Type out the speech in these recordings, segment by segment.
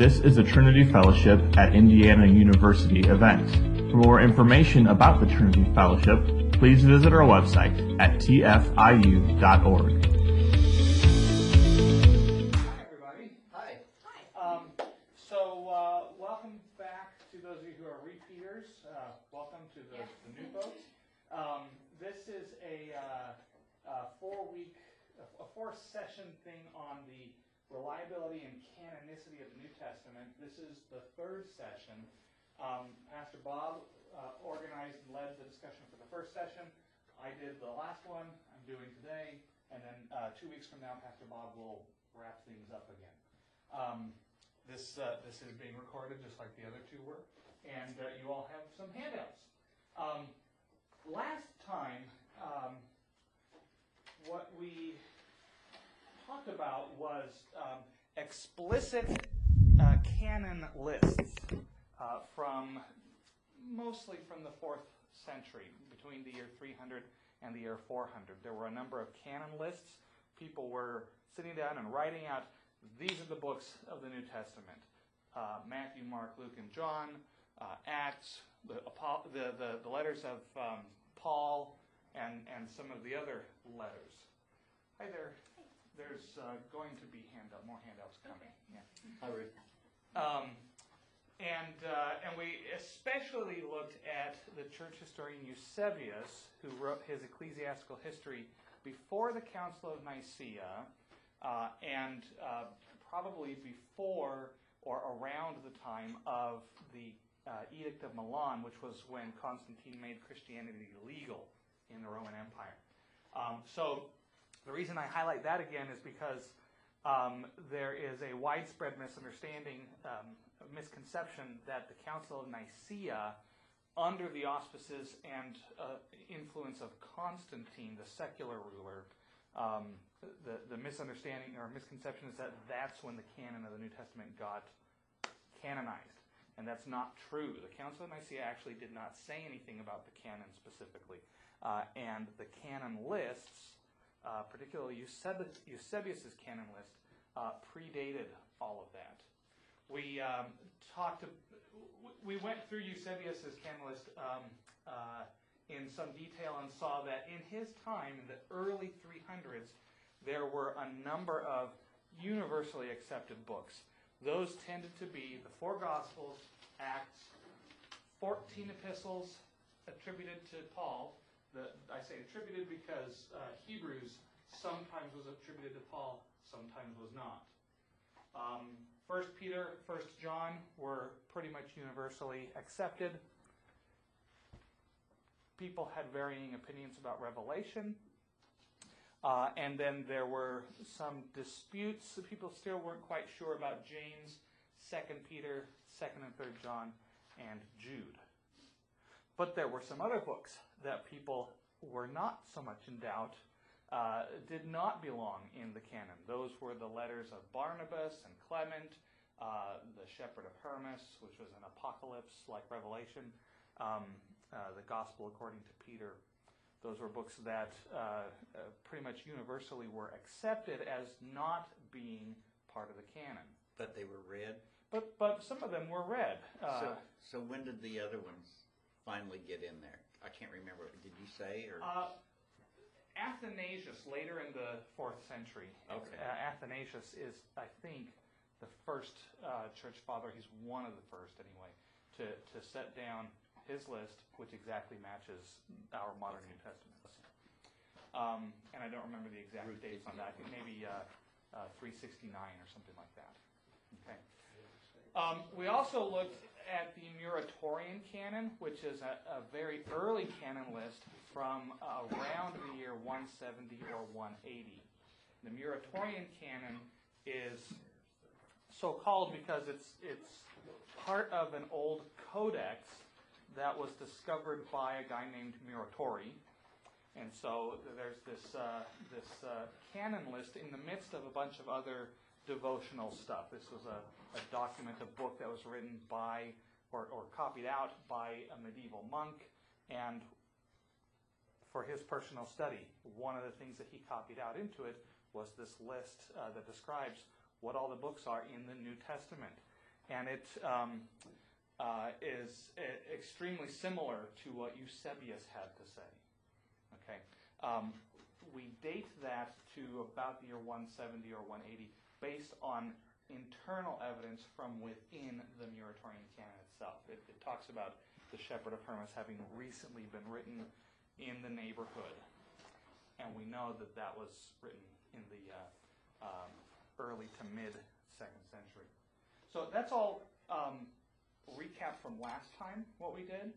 This is a Trinity Fellowship at Indiana University event. For more information about the Trinity Fellowship, please visit our website at tfiu.org. Hi, everybody. Hi. Welcome back to those of you who are repeaters. Welcome to the new folks. This is a 4-session thing on the reliability and canonicity of the New Testament. This is the third session. Pastor Bob organized and led the discussion for the first session. I did the last one. I'm doing today. And then 2 weeks from now, Pastor Bob will wrap things up again. This is being recorded just like the other two were. And you all have some handouts. Last time, what we talked about was explicit canon lists mostly from the 4th century, between the year 300 and the year 400. There were a number of canon lists. People were sitting down and writing out, these are the books of the New Testament. Matthew, Mark, Luke, and John, Acts, the letters of Paul, and some of the other letters. Hi there. There's going to be more handouts coming. Yeah. Hi, Rick. And we especially looked at the church historian Eusebius, who wrote his ecclesiastical history before the Council of Nicaea, and probably before or around the time of the Edict of Milan, which was when Constantine made Christianity legal in the Roman Empire. So the reason I highlight that again is because there is a widespread misunderstanding, misconception that the Council of Nicaea, under the auspices and influence of Constantine, the secular ruler, the misunderstanding or misconception is that that's when the canon of the New Testament got canonized. And that's not true. The Council of Nicaea actually did not say anything about the canon specifically. And the canon lists, particularly Eusebius's canon list, predated all of that. We went through Eusebius's canon list in some detail and saw that in his time, in the early 300s, there were a number of universally accepted books. Those tended to be the 4 Gospels, Acts, 14 epistles attributed to Paul. I say attributed because Hebrews sometimes was attributed to Paul, sometimes was not. 1 Peter, 1 John were pretty much universally accepted. People had varying opinions about Revelation. And then there were some disputes. People still weren't quite sure about James, 2 Peter, 2nd and 3rd John, and Jude. But there were some other books that people were not so much in doubt, did not belong in the canon. Those were the letters of Barnabas and Clement, the Shepherd of Hermas, which was an apocalypse like Revelation, the Gospel according to Peter. Those were books that pretty much universally were accepted as not being part of the canon. But they were read? But some of them were read. So when did the other ones finally get in there? I can't remember. Did you say? Or? Athanasius, later in the 4th century. Okay. Athanasius is, I think, the first church father. He's one of the first, anyway, to set down his list, which exactly matches our modern New Testament. And I don't remember the exact dates on that. I think maybe 369 or something like that. Okay. We also looked at the Muratorian canon, which is a very early canon list from around the year 170 or 180. The Muratorian canon is so called because it's part of an old codex that was discovered by a guy named Muratori. And so there's this canon list in the midst of a bunch of other devotional stuff. This was a document, a book that was written by or copied out by a medieval monk, and for his personal study, one of the things that he copied out into it was this list that describes what all the books are in the New Testament. and it is extremely similar to what Eusebius had to say. Okay, we date that to about the year 170 or 180, based on internal evidence from within the Muratorian canon itself. It talks about the Shepherd of Hermas having recently been written in the neighborhood, and we know that that was written in the early to mid 2nd century. So that's all recap from last time, what we did.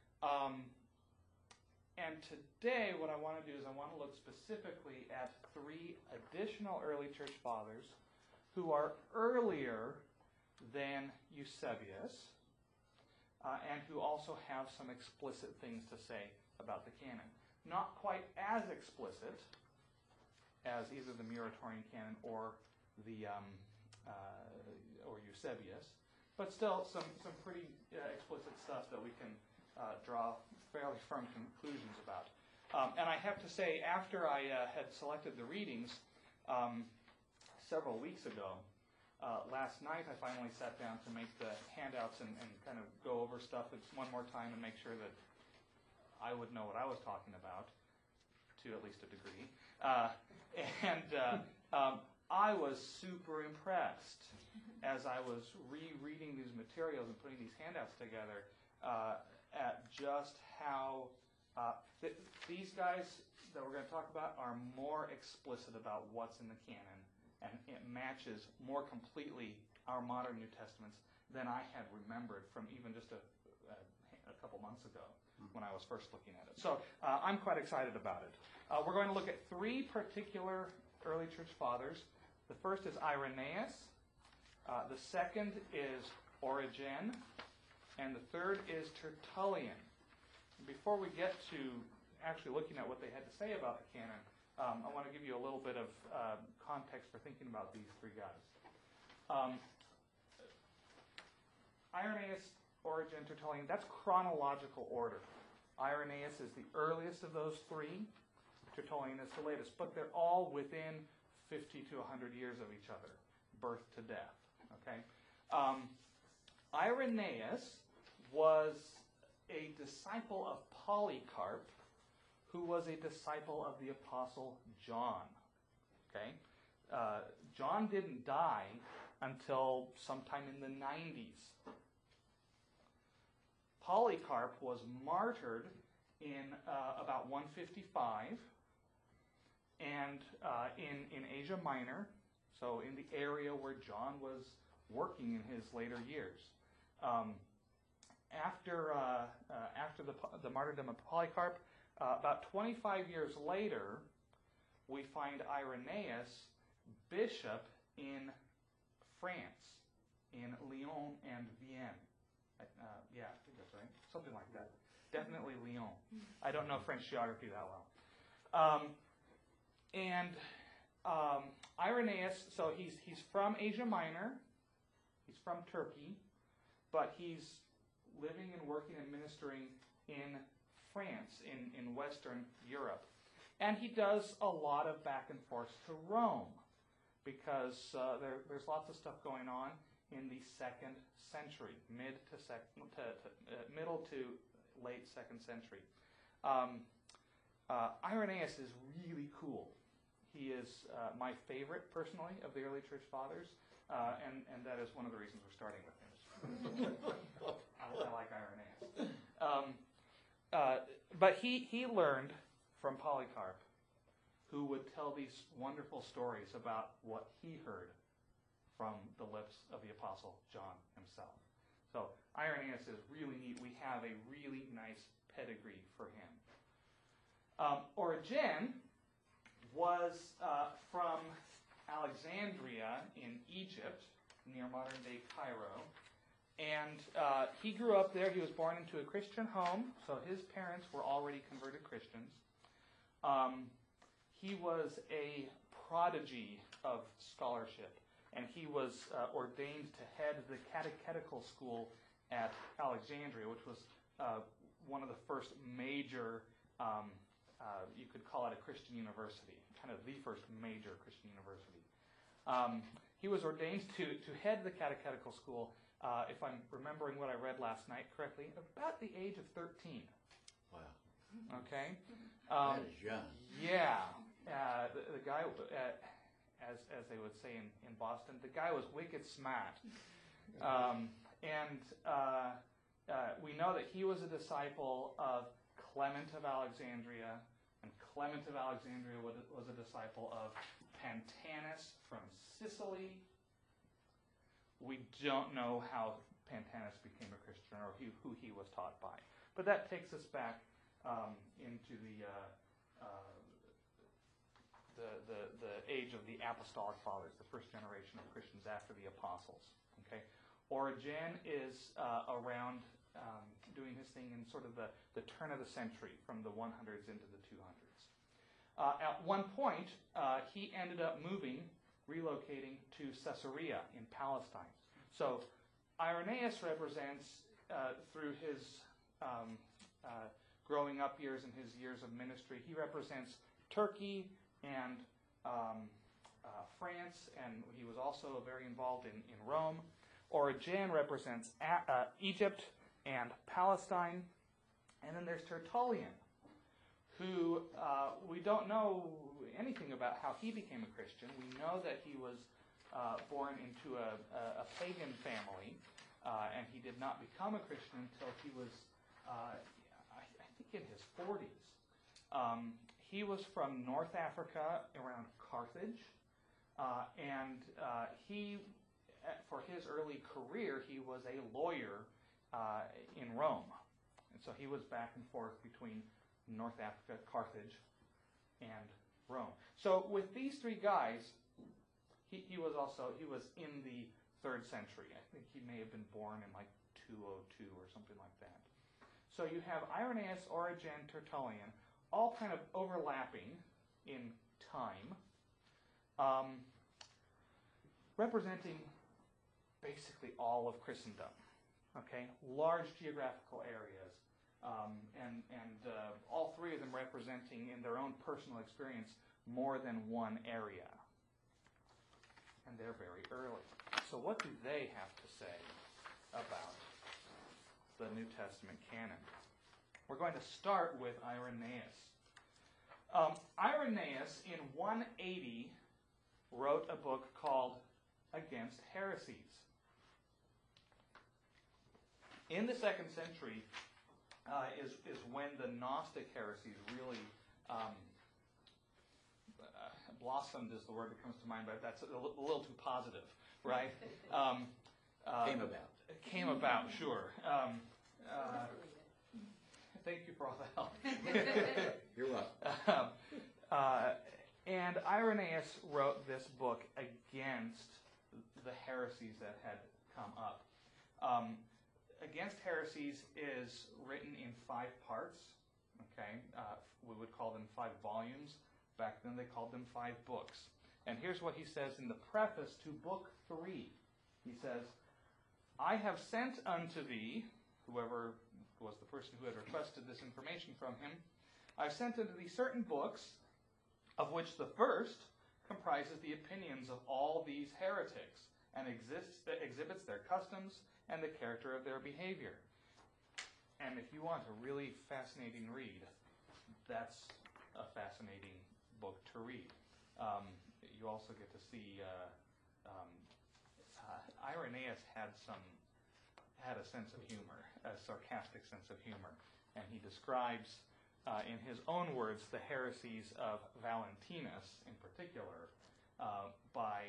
And today, what I want to do is I want to look specifically at 3 additional early church fathers who are earlier than Eusebius, and who also have some explicit things to say about the canon. Not quite as explicit as either the Muratorian canon or the or Eusebius, but still some pretty explicit stuff that we can draw fairly firm conclusions about. And I have to say, after I had selected the readings several weeks ago, last night I finally sat down to make the handouts and kind of go over stuff one more time and make sure that I would know what I was talking about, to at least a degree. I was super impressed as I was rereading these materials and putting these handouts together at just how these guys that we're going to talk about are more explicit about what's in the canon, and it matches more completely our modern New Testaments than I had remembered from even just a couple months ago when I was first looking at it. So I'm quite excited about it. We're going to look at 3 particular early church fathers. The first is Irenaeus, the second is Origen, and the third is Tertullian. Before we get to actually looking at what they had to say about the canon, I want to give you a little bit of context for thinking about these 3 guys. Irenaeus, Origen, Tertullian, that's chronological order. Irenaeus is the earliest of those 3. Tertullian is the latest, but they're all within 50 to 100 years of each other, birth to death. Okay, Irenaeus was a disciple of Polycarp, who was a disciple of the Apostle John. Okay, John didn't die until sometime in the 90s. Polycarp was martyred in about 155, and in Asia Minor, so in the area where John was working in his later years. After the martyrdom of Polycarp, about 25 years later, we find Irenaeus bishop in France, in Lyon and Vienne. Yeah, I think that's right. Something like that. Definitely Lyon. I don't know French geography that well. Irenaeus, so he's from Asia Minor. He's from Turkey, but he's living and working and ministering in France, in Western Europe. And he does a lot of back and forth to Rome, because there's lots of stuff going on in the 2nd century, middle to late 2nd century. Irenaeus is really cool. He is my favorite, personally, of the early church fathers, and that is one of the reasons we're starting with him. I like Irenaeus. But he learned from Polycarp, who would tell these wonderful stories about what he heard from the lips of the Apostle John himself. So Irenaeus is really neat. We have a really nice pedigree for him. Origen was from Alexandria in Egypt, near modern-day Cairo. And he grew up there. He was born into a Christian home, so his parents were already converted Christians. He was a prodigy of scholarship, and he was ordained to head the catechetical school at Alexandria, which was one of the first major, you could call it a Christian university, kind of the first major Christian university. He was ordained to head the catechetical school, if I'm remembering what I read last night correctly, about the age of 13. Wow. Okay? That is young. Yeah. The guy, as they would say in Boston, the guy was wicked smart. We know that he was a disciple of Clement of Alexandria, and Clement of Alexandria was a disciple of Pantaenus from Sicily. We don't know how Pantaenus became a Christian or who he was taught by. But that takes us back into the age of the apostolic fathers, the first generation of Christians after the apostles. Okay, Origen is around doing his thing in sort of the turn of the century, from the 100s into the 200s. At one point, he ended up relocating to Caesarea in Palestine. So Irenaeus represents, through his growing up years and his years of ministry, he represents Turkey and France, and he was also very involved in Rome. Origen represents Egypt and Palestine. And then there's Tertullian, who we don't know anything about how he became a Christian. We know that he was born into a pagan family, and he did not become a Christian until he was, I think, in his 40s. He was from North Africa, around Carthage, and he, for his early career, he was a lawyer in Rome. And so he was back and forth between North Africa, Carthage, and Rome. So with these three guys, he was in the 3rd century. I think he may have been born in like 202 or something like that. So you have Irenaeus, Origen, Tertullian, all kind of overlapping in time, representing basically all of Christendom. Okay, large geographical areas, and all three of them representing, in their own personal experience, more than one area. And they're very early. So what do they have to say about the New Testament canon? We're going to start with Irenaeus. Irenaeus, in 180, wrote a book called Against Heresies. In the 2nd century is when the Gnostic heresies really blossomed, is the word that comes to mind, but that's a little too positive, right? Came about, sure. Thank you for all the help. You're welcome. And Irenaeus wrote this book against the heresies that had come up. Against Heresies is written in 5 parts. Okay, we would call them 5 volumes. Back then they called them 5 books. And here's what he says in the preface to Book 3. He says, "I have sent unto thee," whoever was the person who had requested this information from him, "I've sent unto thee certain books, of which the first comprises the opinions of all these heretics, and exhibits their customs and the character of their behavior." And if you want a really fascinating read, that's a fascinating book to read. You also get to see Irenaeus had a sense of humor, a sarcastic sense of humor, and he describes, in his own words, the heresies of Valentinus in particular, by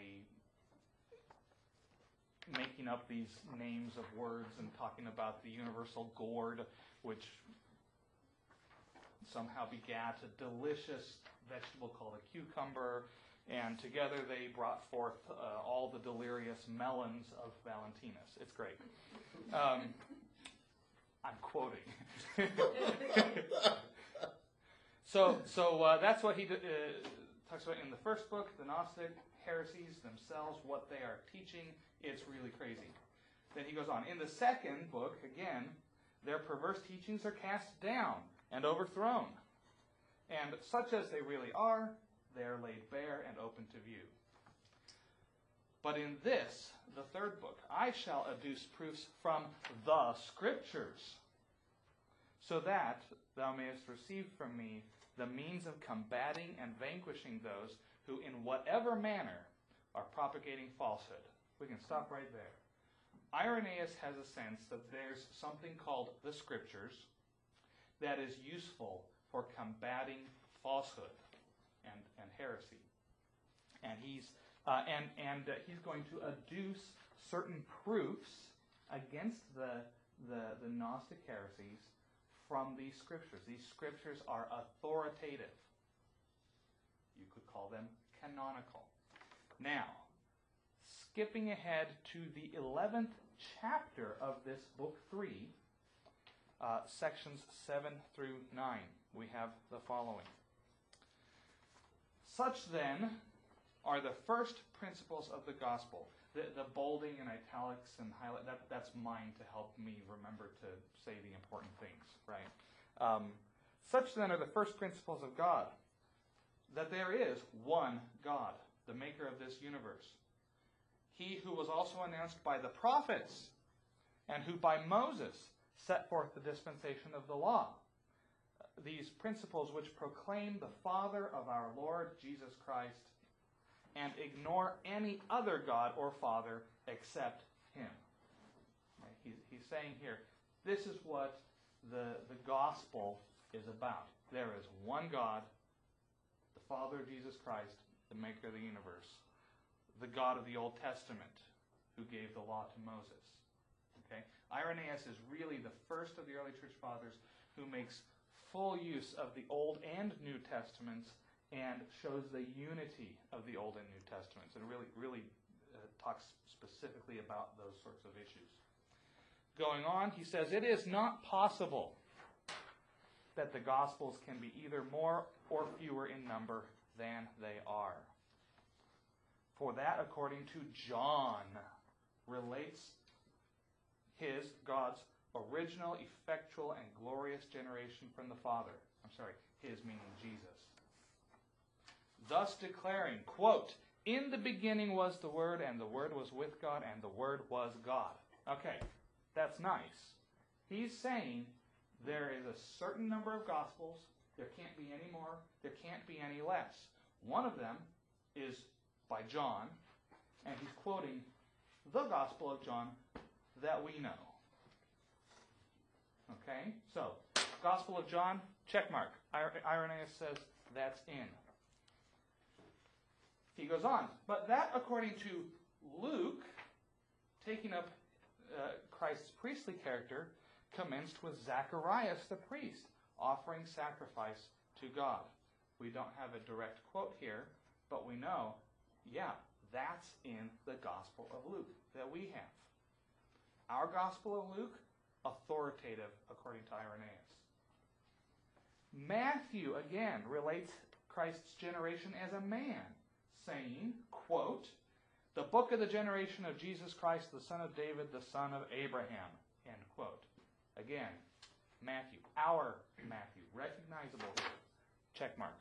making up these names of words and talking about the universal gourd, which somehow begat a delicious vegetable called a cucumber, and together they brought forth all the delirious melons of Valentinus. It's great. I'm quoting. So that's what he talks about in the first book, the Gnostic heresies themselves, what they are teaching. It's really crazy. Then he goes on. In the second book, again, their perverse teachings are cast down and overthrown. And such as they really are, they are laid bare and open to view. But in this, the third book, I shall adduce proofs from the Scriptures, so that thou mayest receive from me the means of combating and vanquishing those who in whatever manner are propagating falsehood. We can stop right there. Irenaeus has a sense that there's something called the Scriptures that is useful for combating falsehood and heresy. And he's going to adduce certain proofs against the Gnostic heresies from these Scriptures. These Scriptures are authoritative. You could call them canonical. Now, skipping ahead to the 11th chapter of this book 3, sections 7 through 9, we have the following. Such then are the first principles of the gospel. The bolding and italics and highlight, that's mine to help me remember to say the important things, right? Such then are the first principles of God, that there is one God, the maker of this universe. He who was also announced by the prophets, and who by Moses set forth the dispensation of the law. These principles which proclaim the Father of our Lord Jesus Christ, and ignore any other God or Father except Him. He's saying here, this is what the gospel is about. There is one God, the Father of Jesus Christ, the maker of the universe, the God of the Old Testament, who gave the law to Moses. Okay? Irenaeus is really the first of the early church fathers who makes full use of the Old and New Testaments and shows the unity of the Old and New Testaments, and really talks specifically about those sorts of issues. Going on, he says, it is not possible that the Gospels can be either more or fewer in number than they are. For that, according to John, relates God's original, effectual, and glorious generation from the Father. I'm sorry, his meaning Jesus. Thus declaring, quote, in the beginning was the Word, and the Word was with God, and the Word was God. Okay, that's nice. He's saying there is a certain number of Gospels. There can't be any more. There can't be any less. One of them is by John, and he's quoting the Gospel of John that we know. Okay, so Gospel of John, check mark. Irenaeus says that's in. He goes on, but that according to Luke, taking up Christ's priestly character, commenced with Zacharias the priest, offering sacrifice to God. We don't have a direct quote here, but we know, yeah, that's in the Gospel of Luke that we have. Our Gospel of Luke, authoritative according to Irenaeus. Matthew, again, relates Christ's generation as a man, saying, quote, the book of the generation of Jesus Christ, the son of David, the son of Abraham, end quote. Again, Matthew, our Matthew, recognizable here. Check mark.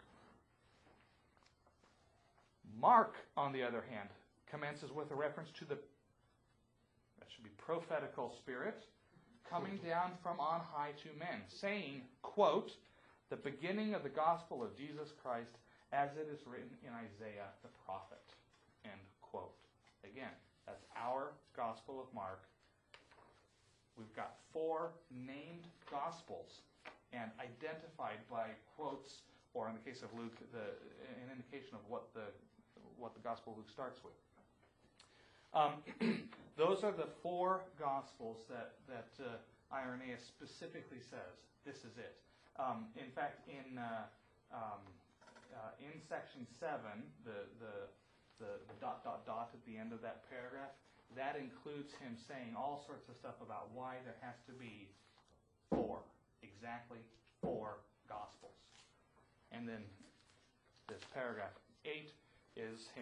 Mark, on the other hand, commences with a reference to that should be prophetical spirit, coming down from on high to men, saying, quote, the beginning of the gospel of Jesus Christ as it is written in Isaiah the prophet, end quote. Again, that's our Gospel of Mark. We've got 4 named Gospels and identified by quotes, or in the case of Luke, an indication of what the Gospel of Luke starts with. Those are the 4 Gospels that Irenaeus specifically says this is it. In fact, in section 7, the ... at the end of that paragraph, that includes him saying all sorts of stuff about why there has to be 4, exactly 4 Gospels. And then this paragraph 8 is him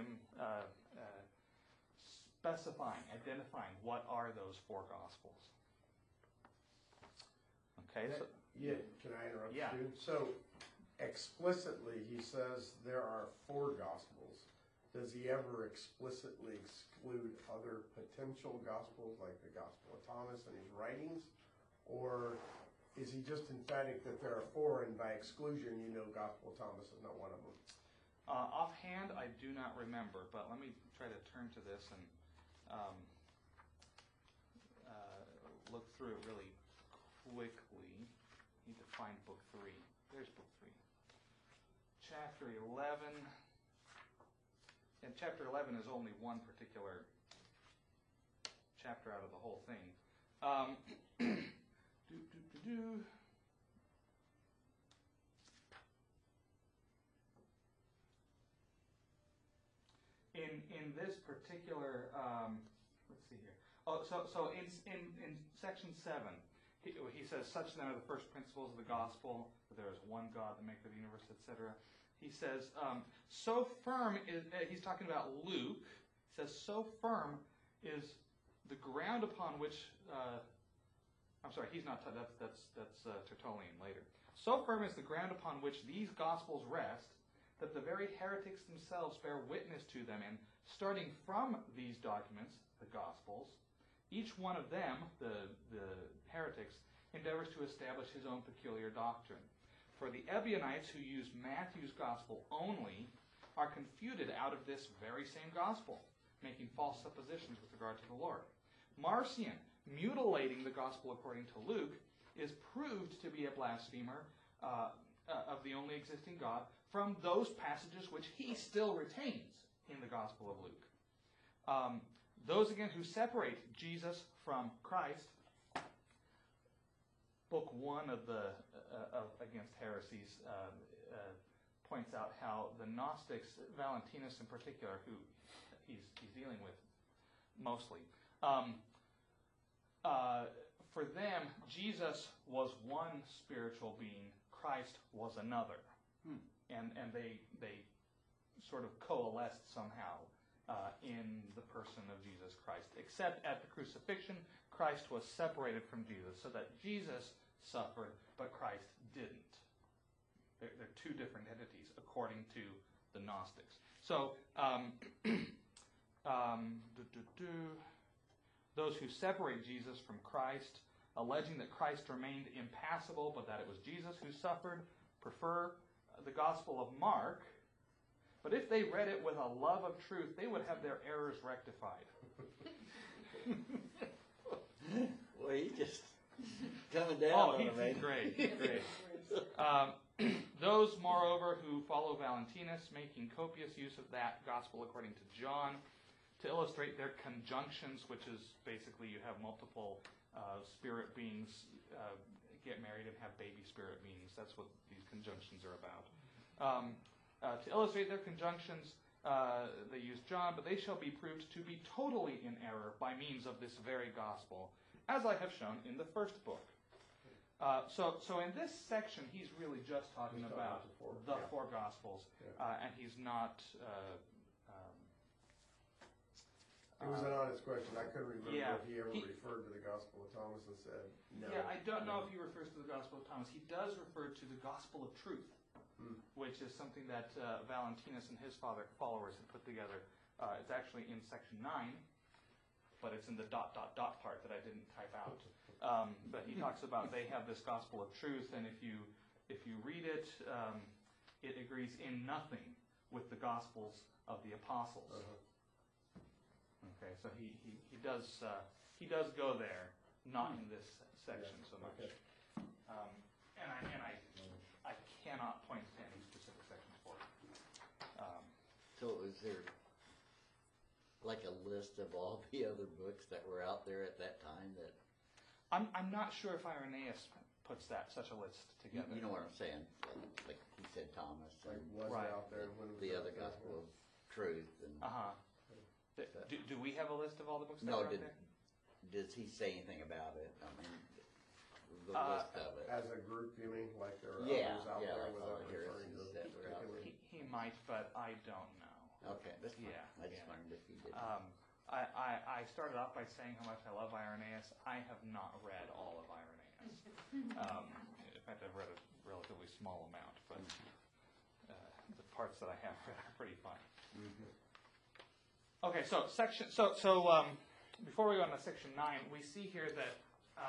specifying, identifying what are those 4 Gospels. Okay, so... Yeah, can I interrupt Yeah. you? So, explicitly, he says there are 4 Gospels. does he ever explicitly exclude other potential gospels like the Gospel of Thomas and his writings? Or is he just emphatic that there are four, and by exclusion, you know Gospel of Thomas is not one of them? Offhand, I do not remember, but let me try to turn to this and look through it really quickly. Need to find book 3. There's book 3. Chapter 11. And chapter 11 is only one particular chapter out of the whole thing. In this particular, let's see here. Oh, so in section 7, he says, such then are the first principles of the gospel, that there is one God, the maker of the universe, etc. He says, so firm is, he's talking about Luke, he says, so firm is the ground upon which, I'm sorry, he's not, that's Tertullian later. So firm is the ground upon which these gospels rest, that the very heretics themselves bear witness to them, and starting from these documents, the gospels, each one of them, the heretics, endeavors to establish his own peculiar doctrine. For the Ebionites, who use Matthew's gospel only, are confuted out of this very same gospel, making false suppositions with regard to the Lord. Marcion, mutilating the gospel according to Luke, is proved to be a blasphemer of the only existing God from those passages which he still retains in the gospel of Luke. Those, again, who separate Jesus from Christ, Book 1 of the Against Heresies points out how the Gnostics, Valentinus in particular, who he's dealing with mostly, for them, Jesus was one spiritual being, Christ was another. And they sort of coalesced somehow in the person of Jesus Christ. Except at the crucifixion, Christ was separated from Jesus, so that Jesus suffered, but Christ didn't. They're two different entities, according to the Gnostics. So, those who separate Jesus from Christ, alleging that Christ remained impassible, but that it was Jesus who suffered, prefer the Gospel of Mark. But if they read it with a love of truth, they would have their errors rectified. Well, he just coming down on him. He's great. Those, moreover, who follow Valentinus, making copious use of that gospel according to John, to illustrate their conjunctions, which is basically you have multiple spirit beings get married and have baby spirit beings. That's what these conjunctions are about. To illustrate their conjunctions, they use John, but they shall be proved to be totally in error by means of this very gospel, as I have shown in the first book. So in this section, he's really just talking about the four Gospels, and he's not... it was an honest question. I couldn't remember if he ever referred to the Gospel of Thomas and said no. Yeah, I don't know if he refers to the Gospel of Thomas. He does refer to the Gospel of Truth, which is something that Valentinus and his followers had put together. It's actually in section 9, but it's in the ... part that I didn't type out. But he talks about they have this Gospel of Truth, and if you read it, it agrees in nothing with the Gospels of the Apostles. Okay, so he does go there, not in this section so much. And I cannot point to any specific sections for it. So is there like a list of all the other books that were out there at that time that... I'm not sure if Irenaeus puts such a list together. You know what I'm saying? Like he said, Thomas, and Like out there when it was the out other there. Gospel of Truth. And Do we have a list of all the books that no, are out there? does he say anything about it? I mean, the list of it. As a group, you mean? Like there are Yeah, others out there like without all the referring to heresies that were out particular... there. He might, but I don't know. Okay, that's fine. Yeah, I just wondered if he did. I started off by saying how much I love Irenaeus. I have not read all of Irenaeus. In fact, I've read a relatively small amount, but the parts that I have read are pretty fun. Okay, before we go on to section 9, we see here that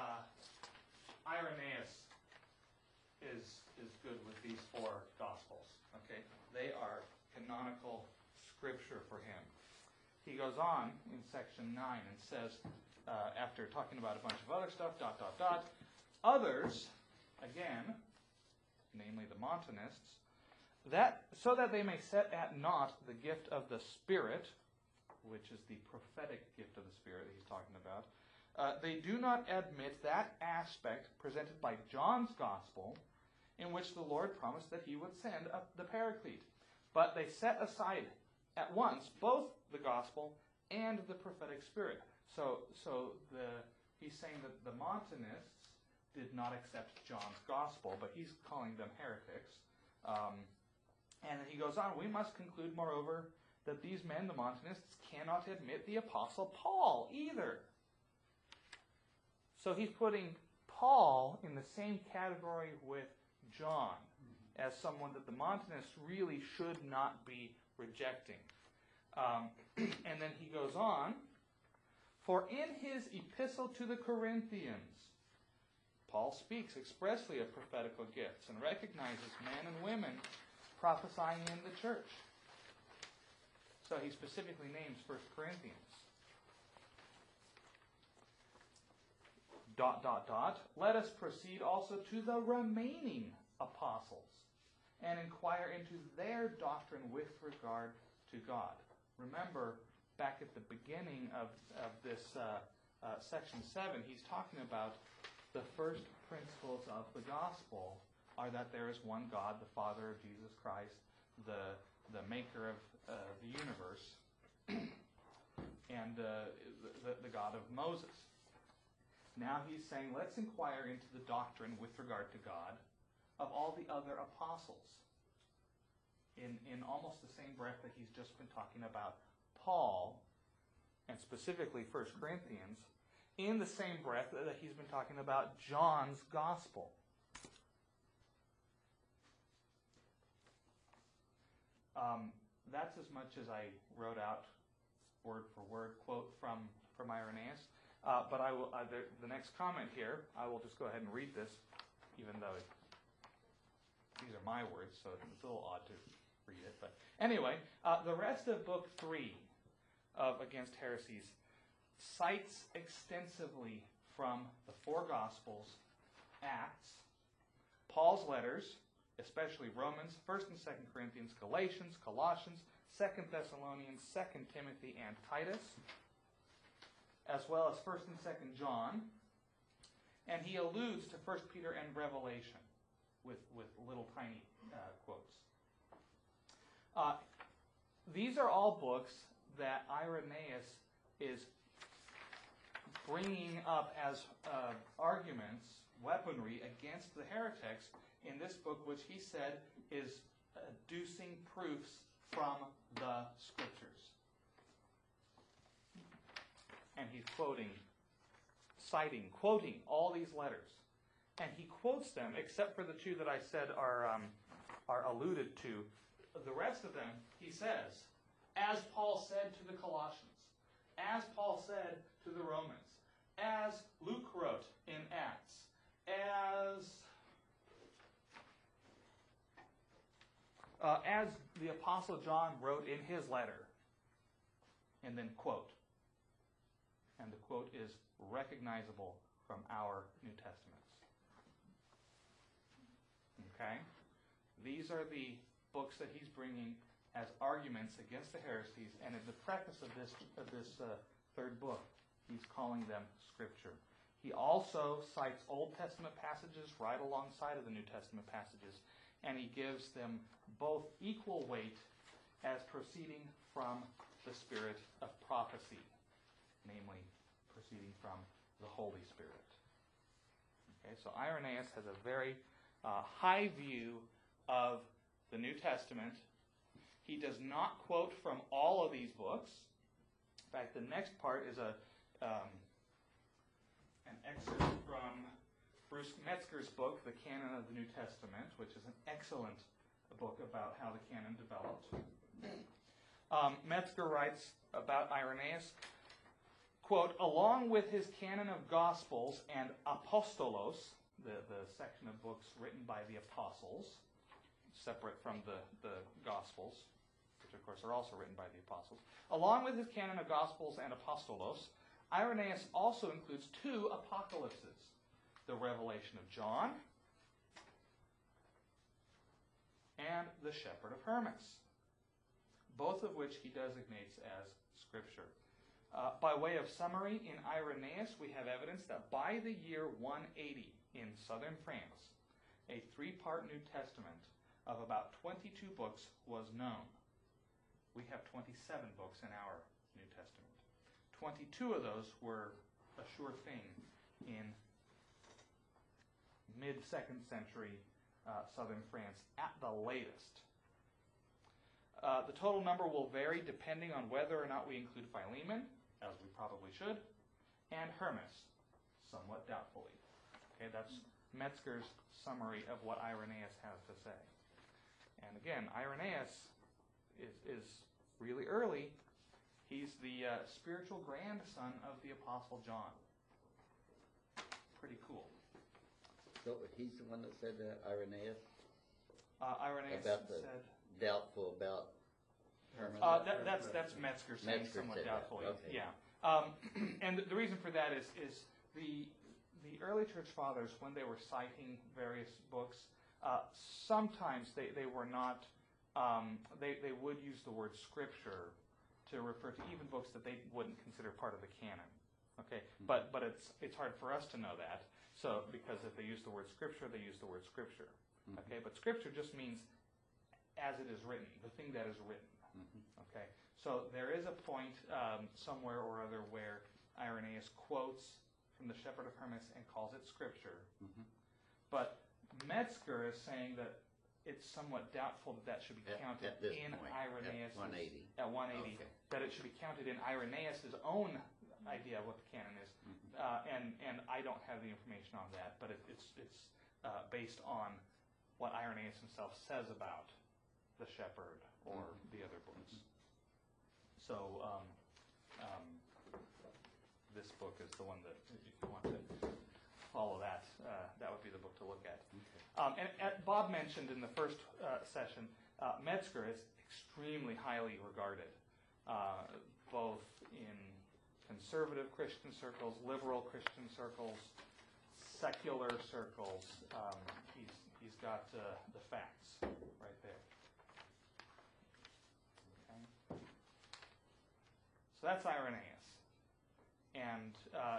Irenaeus is good with these 4 Gospels. Okay, they are canonical scripture for him. He goes on in section 9 and says, after talking about a bunch of other stuff, ... Others, again, namely the Montanists, so that they may set at naught the gift of the Spirit, which is the prophetic gift of the Spirit that he's talking about, they do not admit that aspect presented by John's Gospel in which the Lord promised that he would send the Paraclete. But they set aside at once both the Gospel and the prophetic Spirit. So he's saying that the Montanists did not accept John's Gospel, but he's calling them heretics. And he goes on, we must conclude, moreover, that these men, the Montanists, cannot admit the Apostle Paul either. So he's putting Paul in the same category with John as someone that the Montanists really should not be rejecting. And then he goes on, for in his epistle to the Corinthians, Paul speaks expressly of prophetical gifts and recognizes men and women prophesying in the church. So he specifically names 1 Corinthians. ... Let us proceed also to the remaining apostles and inquire into their doctrine with regard to God. Remember, back at the beginning of this section 7, he's talking about the first principles of the gospel are that there is one God, the Father of Jesus Christ, the maker of the universe, and the God of Moses. Now he's saying, let's inquire into the doctrine with regard to God of all the other apostles. In almost the same breath that he's just been talking about Paul, and specifically 1 Corinthians, in the same breath that he's been talking about John's Gospel. That's as much as I wrote out word for word quote from Irenaeus. But I will. The next comment here, I will just go ahead and read this, even though these are my words, so it's a little odd to read it. But anyway, the rest of Book 3 of Against Heresies cites extensively from the 4 Gospels, Acts, Paul's letters, especially Romans, 1st and 2nd Corinthians, Galatians, Colossians, 2nd Thessalonians, 2nd Timothy, and Titus, as well as 1st and 2nd John, and he alludes to 1 Peter and Revelation with little tiny quotes. These are all books that Irenaeus is bringing up as arguments, weaponry against the heretics in this book, which he said is adducing proofs from the Scriptures. And he's quoting all these letters. And he quotes them, except for the 2 that I said are alluded to. The rest of them, he says, as Paul said to the Colossians, as Paul said to the Romans, as Luke wrote in Acts, as the Apostle John wrote in his letter, and then quote. And the quote is recognizable from our New Testaments. Okay? These are the books that he's bringing as arguments against the heresies, and in the preface of this 3rd book, he's calling them Scripture. He also cites Old Testament passages right alongside of the New Testament passages, and he gives them both equal weight as proceeding from the spirit of prophecy, namely proceeding from the Holy Spirit. Okay, so Irenaeus has a very high view of the New Testament. He does not quote from all of these books. In fact, the next part is an excerpt from Bruce Metzger's book, The Canon of the New Testament, which is an excellent book about how the canon developed. Metzger writes about Irenaeus, quote, along with his canon of Gospels and Apostolos, the section of books written by the apostles, separate from the Gospels, which of course are also written by the apostles. Along with his canon of Gospels and Apostolos, Irenaeus also includes 2 apocalypses, the Revelation of John and the Shepherd of Hermas, both of which he designates as Scripture. By way of summary, in Irenaeus we have evidence that by the year 180 in southern France, a 3-part New Testament of about 22 books was known. We have 27 books in our New Testament. 22 of those were a sure thing in mid-2nd century southern France at the latest. The total number will vary depending on whether or not we include Philemon, as we probably should, and Hermas, somewhat doubtfully. Okay, that's Metzger's summary of what Irenaeus has to say. And again, Irenaeus is really early. He's the spiritual grandson of the Apostle John. Pretty cool. So he's the one that said that, Irenaeus? Irenaeus about the said... doubtful about Hermas? That's Metzger saying Metzger somewhat said that. doubtfully. Okay. Yeah. And the reason for that is the early church fathers, when they were citing various books, sometimes they were not, they would use the word Scripture to refer to even books that they wouldn't consider part of the canon. Okay, but it's hard for us to know that. So because if they use the word Scripture, they use the word Scripture. Okay, but Scripture just means as it is written, the thing that is written. Okay, so there is a point somewhere or other where Irenaeus quotes from the Shepherd of Hermas and calls it Scripture. But Metzger is saying that it's somewhat doubtful that should be counted at this in point, Irenaeus' at 180. At 180, Okay. that it should be counted in Irenaeus' own idea of what the canon is, and I don't have the information on that, but it's based on what Irenaeus himself says about the Shepherd or the other books. So this book is the one that, if you want to follow that, that would be the book to look at. And Bob mentioned in the first session, Metzger is extremely highly regarded, both in conservative Christian circles, liberal Christian circles, secular circles. He's got the facts right there. Okay. So that's Irenaeus, and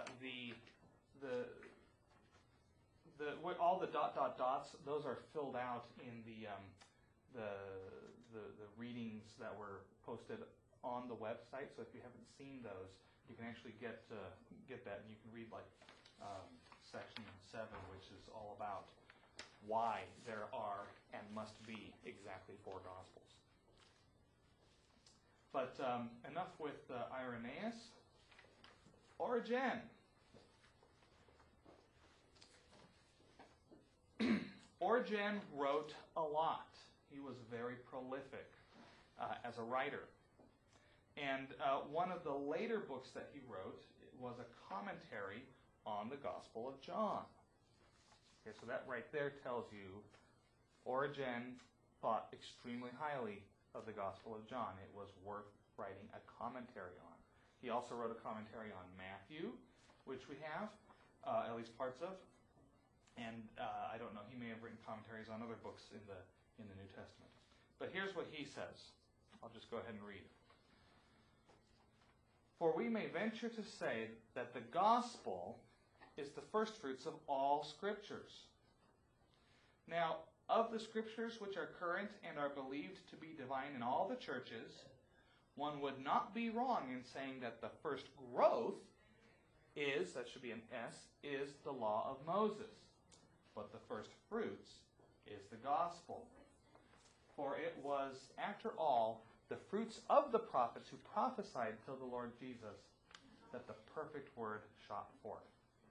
all the ... dots, those are filled out in the readings that were posted on the website. So if you haven't seen those, you can actually get that, and you can read like section 7, which is all about why there are and must be exactly 4 Gospels. But enough with Irenaeus. Origen. Origen wrote a lot. He was very prolific as a writer. And one of the later books that he wrote was a commentary on the Gospel of John. Okay, so that right there tells you Origen thought extremely highly of the Gospel of John. It was worth writing a commentary on. He also wrote a commentary on Matthew, which we have, at least parts of. And I don't know, he may have written commentaries on other books in the New Testament. But here's what he says. I'll just go ahead and read. For we may venture to say that the gospel is the firstfruits of all scriptures. Now, of the scriptures which are current and are believed to be divine in all the churches, one would not be wrong in saying that the first growth is, that should be an S, is the law of Moses. But the first fruits is the gospel. For it was, after all, the fruits of the prophets who prophesied till the Lord Jesus that the perfect word shot forth.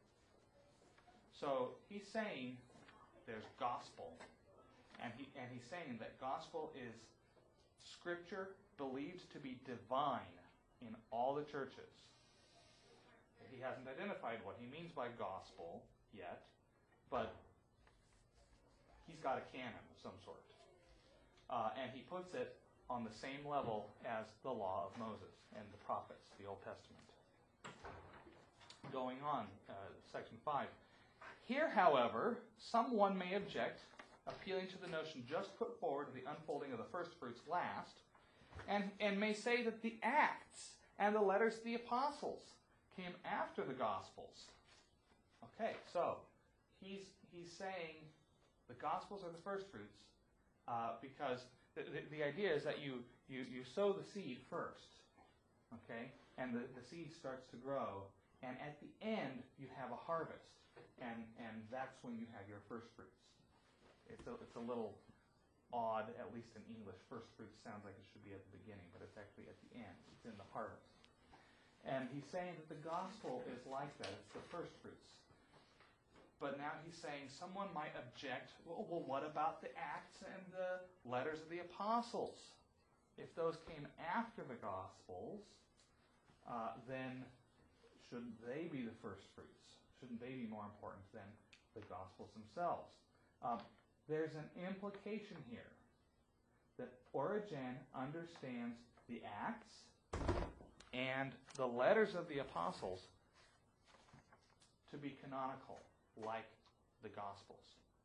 So he's saying there's gospel. And he's saying that gospel is scripture believed to be divine in all the churches. He hasn't identified what he means by gospel yet, but he's got a canon of some sort. And he puts it on the same level as the law of Moses and the prophets, the Old Testament. Going on, section 5. Here, however, someone may object, appealing to the notion just put forward of the unfolding of the first fruits last, and may say that the Acts and the letters to the apostles came after the Gospels. Okay, so he's saying the Gospels are the first fruits because the idea is that you sow the seed first, okay, and the seed starts to grow, and at the end you have a harvest, and that's when you have your first fruits. It's a little odd, at least in English. First fruits sounds like it should be at the beginning, but it's actually at the end. It's in the harvest. And he's saying that the gospel is like that. It's the first fruits. But now he's saying someone might object, well, what about the Acts and the letters of the apostles? If those came after the Gospels, then shouldn't they be the first fruits? Shouldn't they be more important than the Gospels themselves? There's an implication here that Origen understands the Acts and the letters of the apostles to be canonical, like the Gospels.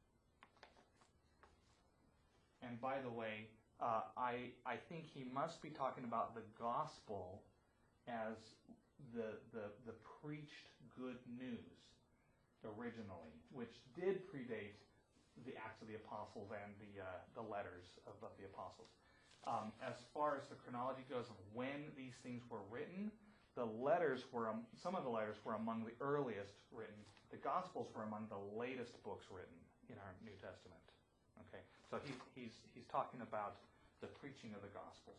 And by the way, I think he must be talking about the Gospel as the preached good news originally, which did predate the Acts of the Apostles and the letters of the apostles. As far as the chronology goes of when these things were written, the letters were some of the letters were among the earliest written. The Gospels were among the latest books written in our New Testament. Okay, so he's talking about the preaching of the Gospels.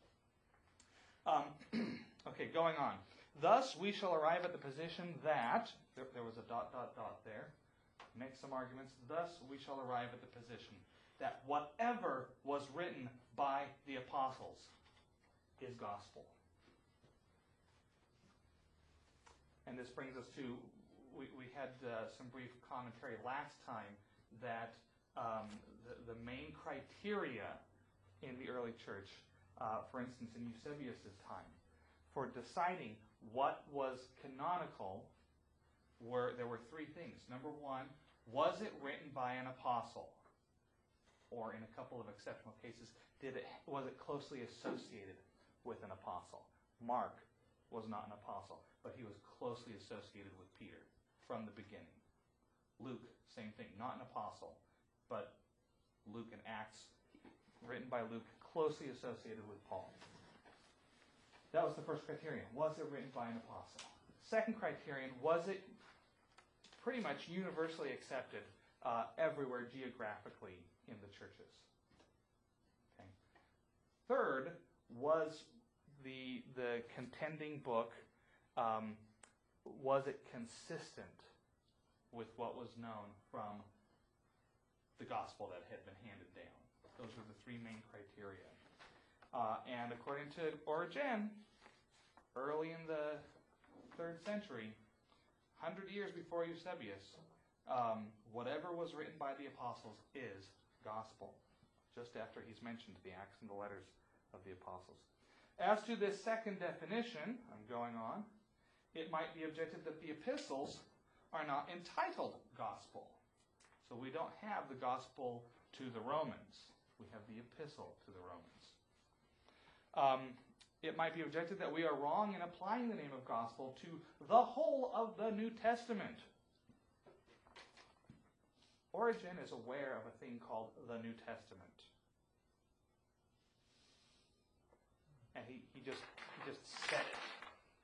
Okay, going on. Thus, we shall arrive at the position that there was a ... there. Make some arguments. Thus, we shall arrive at the position that whatever was written by the apostles is gospel. And this brings us to, we had some brief commentary last time that the main criteria in the early church, for instance in Eusebius' time, for deciding what was canonical, there were three things. Number one, was it written by an apostle? Or in a couple of exceptional cases, was it closely associated with an apostle? Mark was not an apostle, but he was closely associated with Peter from the beginning. Luke, same thing, not an apostle, but Luke and Acts, written by Luke, closely associated with Paul. That was the first criterion. Was it written by an apostle? Second criterion, was it pretty much universally accepted everywhere geographically in the churches? Okay. Third, was the contending book, was it consistent with what was known from the gospel that had been handed down? Those are the three main criteria. And according to Origen, early in the 3rd century, 100 years before Eusebius, whatever was written by the apostles is gospel, just after he's mentioned the Acts and the letters of the apostles. As to this second definition, I'm going on, it might be objected that the epistles are not entitled gospel. So we don't have the gospel to the Romans. We have the epistle to the Romans. It might be objected that we are wrong in applying the name of gospel to the whole of the New Testament. Origen is aware of a thing called the New Testament. And he just said it.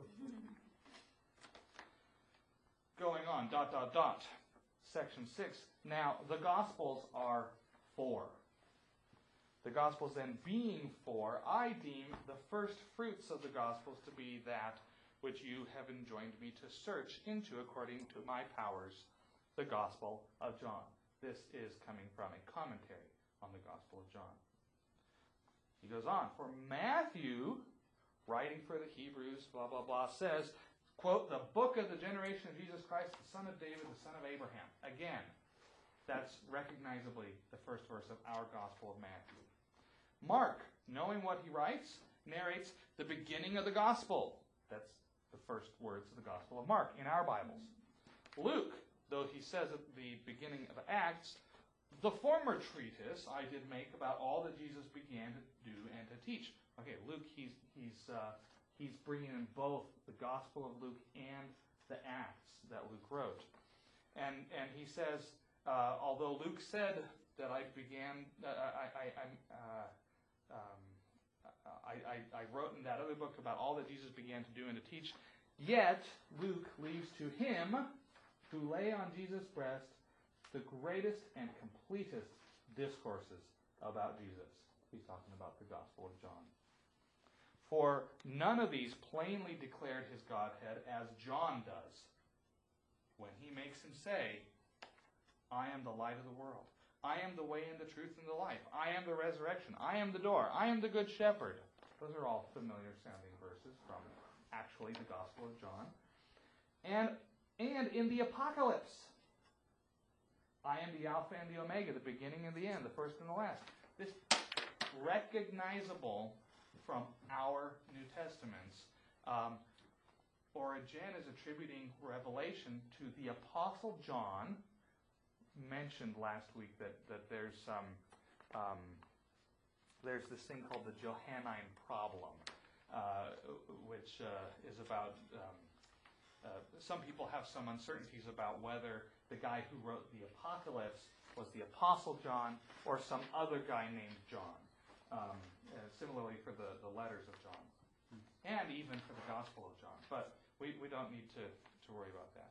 Going on, ... Section 6. Now, the Gospels are 4. The Gospels then being 4, I deem the first fruits of the Gospels to be that which you have enjoined me to search into according to my powers, the Gospel of John. This is coming from a commentary on the Gospel of John. He goes on, for Matthew, writing for the Hebrews, blah, blah, blah, says, quote, the book of the generation of Jesus Christ, the son of David, the son of Abraham. Again, that's recognizably the first verse of our Gospel of Matthew. Mark, knowing what he writes, narrates the beginning of the Gospel. That's the first words of the Gospel of Mark in our Bibles. Luke, though he says at the beginning of Acts, the former treatise I did make about all that Jesus began to do and to teach. Okay, Luke, he's bringing in both the Gospel of Luke and the Acts that Luke wrote. And he says, although Luke said that I began, I wrote in that other book about all that Jesus began to do and to teach, yet Luke leaves to him who lay on Jesus' breast the greatest and completest discourses about Jesus. He's talking about the Gospel of John. For none of these plainly declared his Godhead as John does, when he makes him say, I am the light of the world. I am the way and the truth and the life. I am the resurrection. I am the door. I am the good shepherd. Those are all familiar sounding verses from actually the Gospel of John. And in the Apocalypse, I am the Alpha and the Omega, the beginning and the end, the first and the last. This recognizable from our New Testaments. Origen is attributing Revelation to the Apostle John. Mentioned last week that there's this thing called the Johannine problem, which is about some people have some uncertainties about whether the guy who wrote the Apocalypse was the Apostle John or some other guy named John. Similarly for the letters of John, and even for the Gospel of John. But we don't need to worry about that.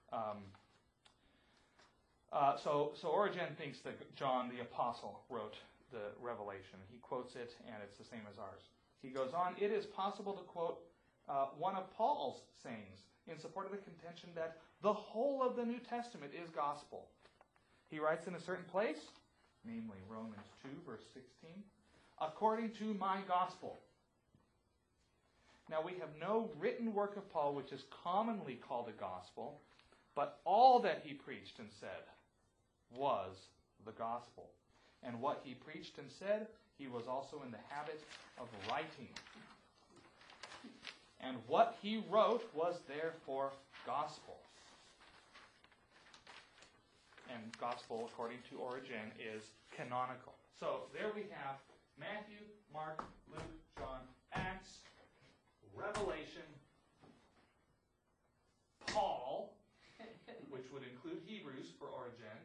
So Origen thinks that John the Apostle wrote the Revelation. He quotes it, and it's the same as ours. He goes on, it is possible to quote one of Paul's sayings in support of the contention that the whole of the New Testament is gospel. He writes in a certain place, namely Romans 2, verse 16, according to my gospel. Now we have no written work of Paul which is commonly called a gospel, but all that he preached and said was the gospel. And what he preached and said, he was also in the habit of writing. And what he wrote was therefore gospel. And gospel, according to Origen, is canonical. So there we have Matthew, Mark, Luke, John, Acts, Revelation, Paul, which would include Hebrews for Origen.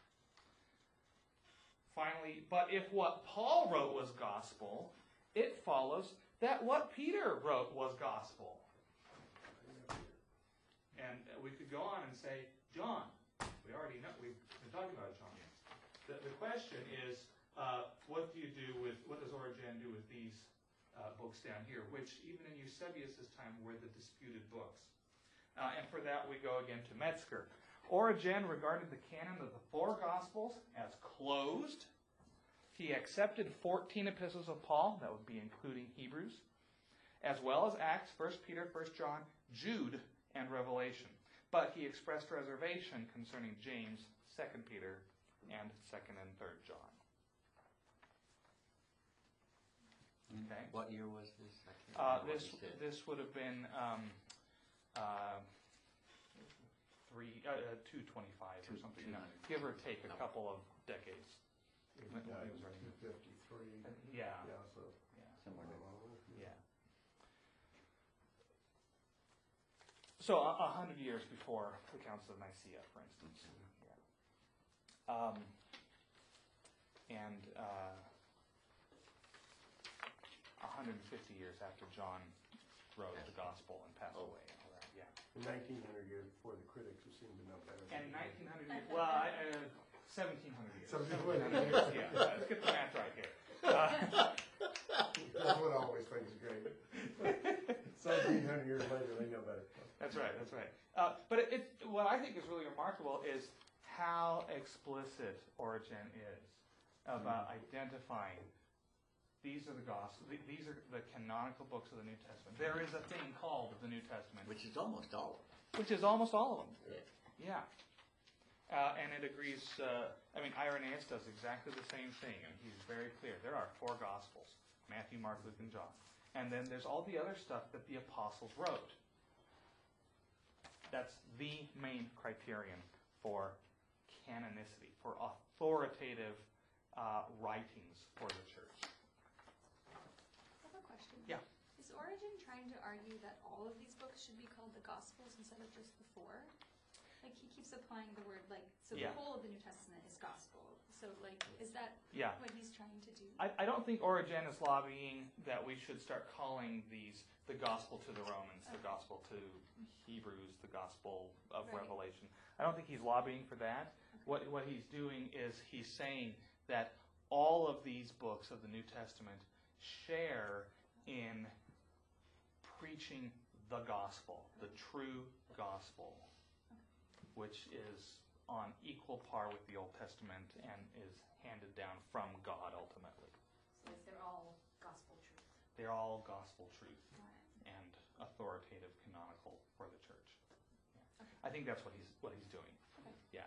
Finally, but if what Paul wrote was gospel, it follows that what Peter wrote was gospel. And we could go on and say, John. We already know, we've been talking about John. The question is, what does Origen do with these books down here, which even in Eusebius' time were the disputed books? And for that we go again to Metzger. Origen regarded the canon of the four Gospels as closed. He accepted 14 epistles of Paul, that would be including Hebrews, as well as Acts, 1 Peter, 1 John, Jude, and Revelation. But he expressed reservation concerning James, 2 Peter, and 2nd and 3rd John. Okay. What year was this? I can't remember what you said. This would have been 225 or something, give or take a couple of decades. He died in 253. Yeah. So Somewhere there. Yeah. So 100 years before the Council of Nicaea, for instance. Yeah. And 150 years after John wrote the Gospel and passed away. And all that. Yeah. 1900 years before the critics who seem to know better. And 1900 years, well, 1700 years. 1700 years. Yeah, let's get the math right here. That's what I always think is great. 1700 years later, they know better. That's right, that's right. But what I think is really remarkable is how explicit Origen is about identifying these are the gospel. These are the canonical books of the New Testament. There is a thing called the New Testament, Which is almost all of them. which is almost all of them. Yeah. Yeah. And it agrees. Irenaeus does exactly the same thing, and he's very clear. There are 4 Gospels: Matthew, Mark, Luke, and John. And then there's all the other stuff that the apostles wrote. That's the main criterion for canonicity, for authoritative writings for the church. I have a question. Yeah. Is Origen trying to argue that all of these books should be called the Gospels instead of just the 4? Like, he keeps applying the word, Yeah. the whole of the New Testament is gospel. So, is that Yeah. what he's trying to do? I don't think Origen is lobbying that we should start calling these the gospel to the Romans, the gospel to Hebrews, the gospel of Right. Revelation. I don't think he's lobbying for that. What he's doing is he's saying that all of these books of the New Testament share in preaching the gospel, the true gospel, which is on equal par with the Old Testament and is handed down from God ultimately. So they're all gospel truth. They're all gospel truth Right. and authoritative, canonical for the church. Yeah. I think that's what he's doing. Okay. Yeah.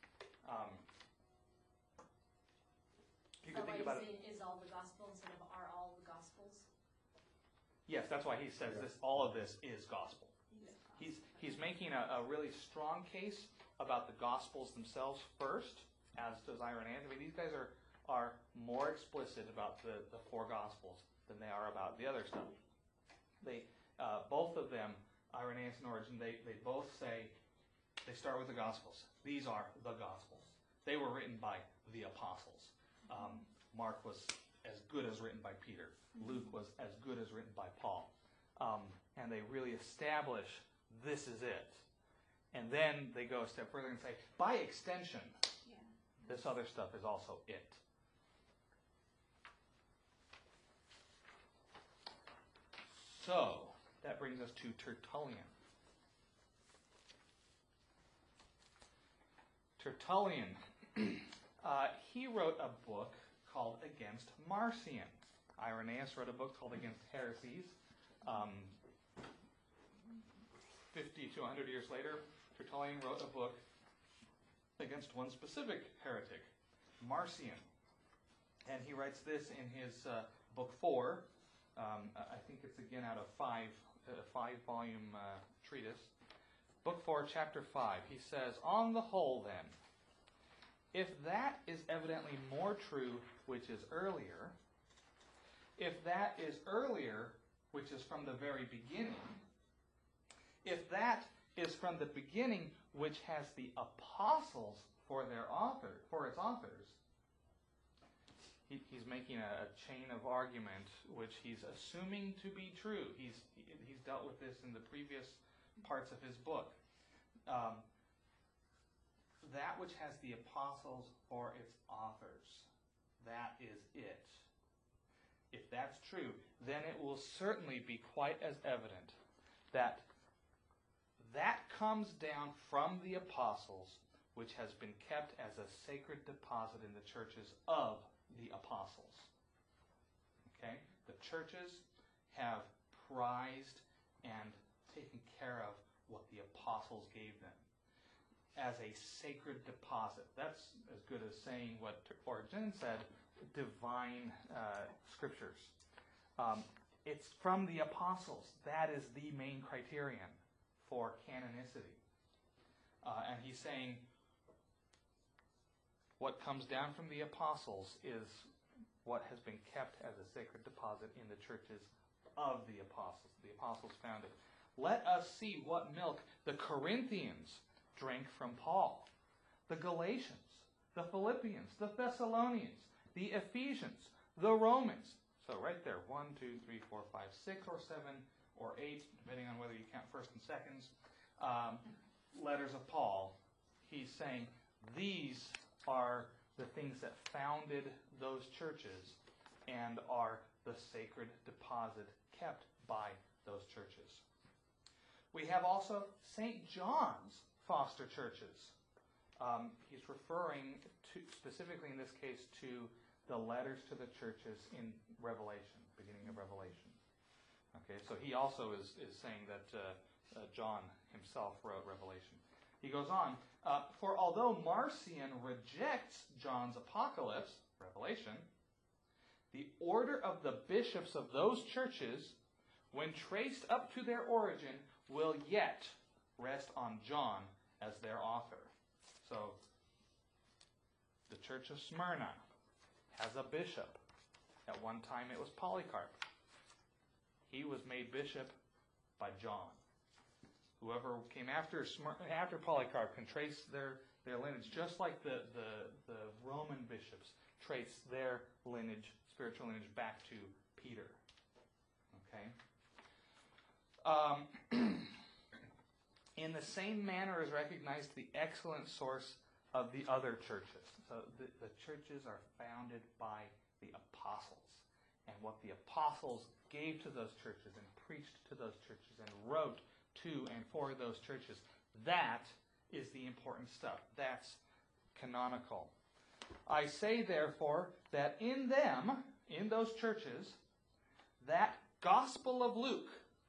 You So can what think he's about it. saying is all the gospel instead of are all the gospels? Yes, that's why he says this. All of this is gospel. He's making a really strong case about the Gospels themselves first, as does Irenaeus. I mean, these guys are more explicit about the 4 Gospels than they are about the other stuff. They both of them, Irenaeus and Origen, they both say, they start with the Gospels. These are the Gospels. They were written by the apostles. Mark was as good as written by Peter. Luke was as good as written by Paul. And they really establish this is it. And then they go a step further and say, by extension, Yeah. this other stuff is also it. So, that brings us to Tertullian. Tertullian, he wrote a book called Against Marcion. Irenaeus wrote a book called Against Heresies. 50 to 100 years later, Tertullian wrote a book against one specific heretic, Marcion. And he writes this in his book 4. I think it's again out of 5-volume treatise. Book 4, chapter 5. He says, on the whole then, if that is evidently more true which is earlier, if that is earlier which is from the very beginning, if that is from the beginning which has the apostles for its authors, he's making a chain of argument which he's assuming to be true. He's dealt with this in the previous parts of his book. That which has the apostles for its authors, that is it. If that's true, then it will certainly be quite as evident that comes down from the apostles, which has been kept as a sacred deposit in the churches of the apostles. Okay? The churches have prized and taken care of what the apostles gave them as a sacred deposit. That's as good as saying what Origen said, divine scriptures. It's from the apostles. That is the main criterion for canonicity. And he's saying what comes down from the apostles is what has been kept as a sacred deposit in the churches of the apostles. The apostles found it. Let us see what milk the Corinthians drank from Paul, the Galatians, the Philippians, the Thessalonians, the Ephesians, the Romans. So right there, 1, 2, 3, 4, 5, 6, or 7, or 8, depending on whether you count first and seconds, letters of Paul. He's saying these are the things that founded those churches and are the sacred deposit kept by those churches. We have also St. John's foster churches. He's referring to, specifically in this case, to the letters to the churches in Revelation, beginning of Revelation. Okay, so he also is saying that John himself wrote Revelation. He goes on, for although Marcion rejects John's Apocalypse, Revelation, the order of the bishops of those churches, when traced up to their origin, will yet rest on John as their author. So, the Church of Smyrna has a bishop. At one time it was Polycarp. He was made bishop by John. Whoever came after Polycarp can trace their lineage, just like the Roman bishops trace their lineage, spiritual lineage, back to Peter. Okay? In the same manner is recognized the excellent source of the other churches. So the churches are founded by the apostles. And what the apostles gave to those churches and preached to those churches and wrote to and for those churches, that is the important stuff. That's canonical. I say, therefore, that in them, in those churches, that Gospel of Luke,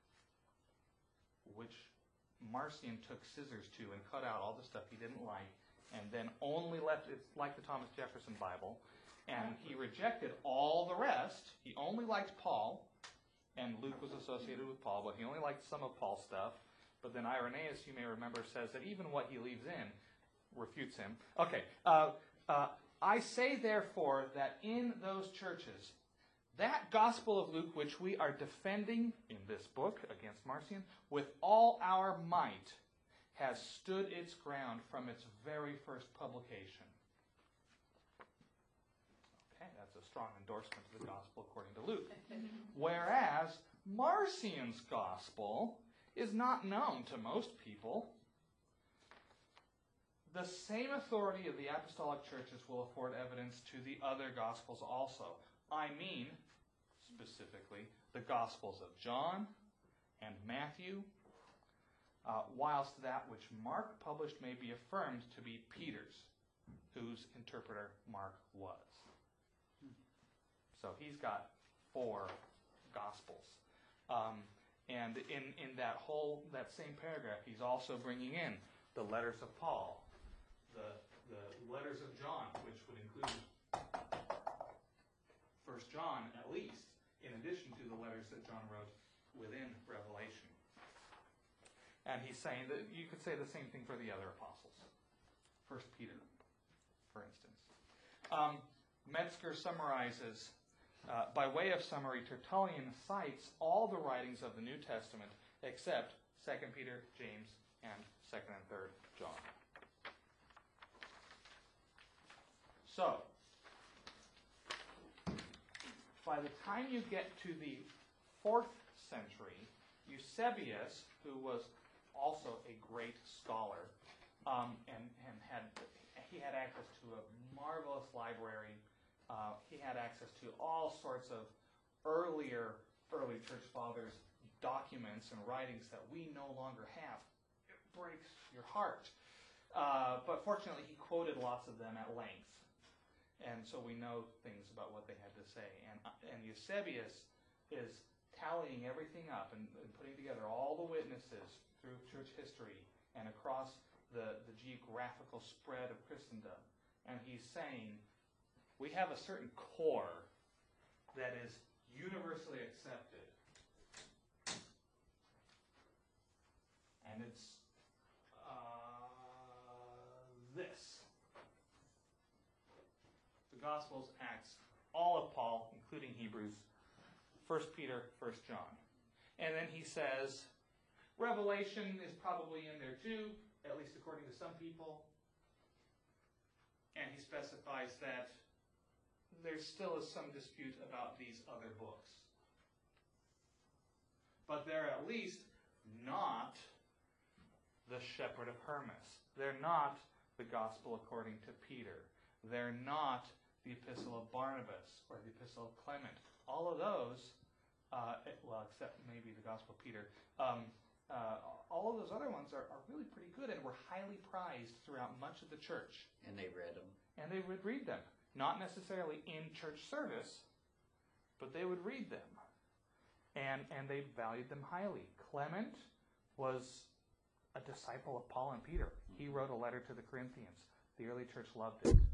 which Marcion took scissors to and cut out all the stuff he didn't like, and then only left it like the Thomas Jefferson Bible, and he rejected all the rest. He only liked Paul, and Luke was associated with Paul, but he only liked some of Paul's stuff. But then Irenaeus, you may remember, says that even what he leaves in refutes him. Okay, I say, therefore, that in those churches, that Gospel of Luke, which we are defending in this book against Marcion, with all our might, has stood its ground from its very first publication. Okay, that's a strong endorsement of the Gospel according to Luke. Whereas Marcion's Gospel is not known to most people. The same authority of the apostolic churches will afford evidence to the other Gospels also. I mean, specifically, the Gospels of John and Matthew, whilst that which Mark published may be affirmed to be Peter's, whose interpreter Mark was. So he's got 4 Gospels. And in that same paragraph, he's also bringing in the letters of Paul, the letters of John, which would include 1 John at least, in addition to the letters that John wrote within Revelation. And he's saying that you could say the same thing for the other apostles. 1 Peter, for instance. Metzger summarizes, by way of summary, Tertullian cites all the writings of the New Testament except 2 Peter, James, and 2nd and 3rd John. So, by the time you get to the 4th century, Eusebius, who was also a great scholar, and he had access to a marvelous library. He had access to all sorts of early church fathers' documents and writings that we no longer have. It breaks your heart. But fortunately, he quoted lots of them at length. And so we know things about what they had to say. And Eusebius is tallying everything up and putting together all the witnesses through church history and across the geographical spread of Christendom. And he's saying, we have a certain core that is universally accepted. And it's this. The Gospels, Acts, all of Paul, including Hebrews, 1 Peter, 1 John. And then he says, Revelation is probably in there too, at least according to some people. And he specifies that there still is some dispute about these other books. But they're at least not the Shepherd of Hermas. They're not the Gospel according to Peter. They're not the Epistle of Barnabas or the Epistle of Clement. All of those, except maybe the Gospel of Peter, all of those other ones are really pretty good and were highly prized throughout much of the church. And they read them. And they would read them. Not necessarily in church service, but they would read them, and they valued them highly. Clement was a disciple of Paul and Peter. He wrote a letter to the Corinthians. The early church loved it.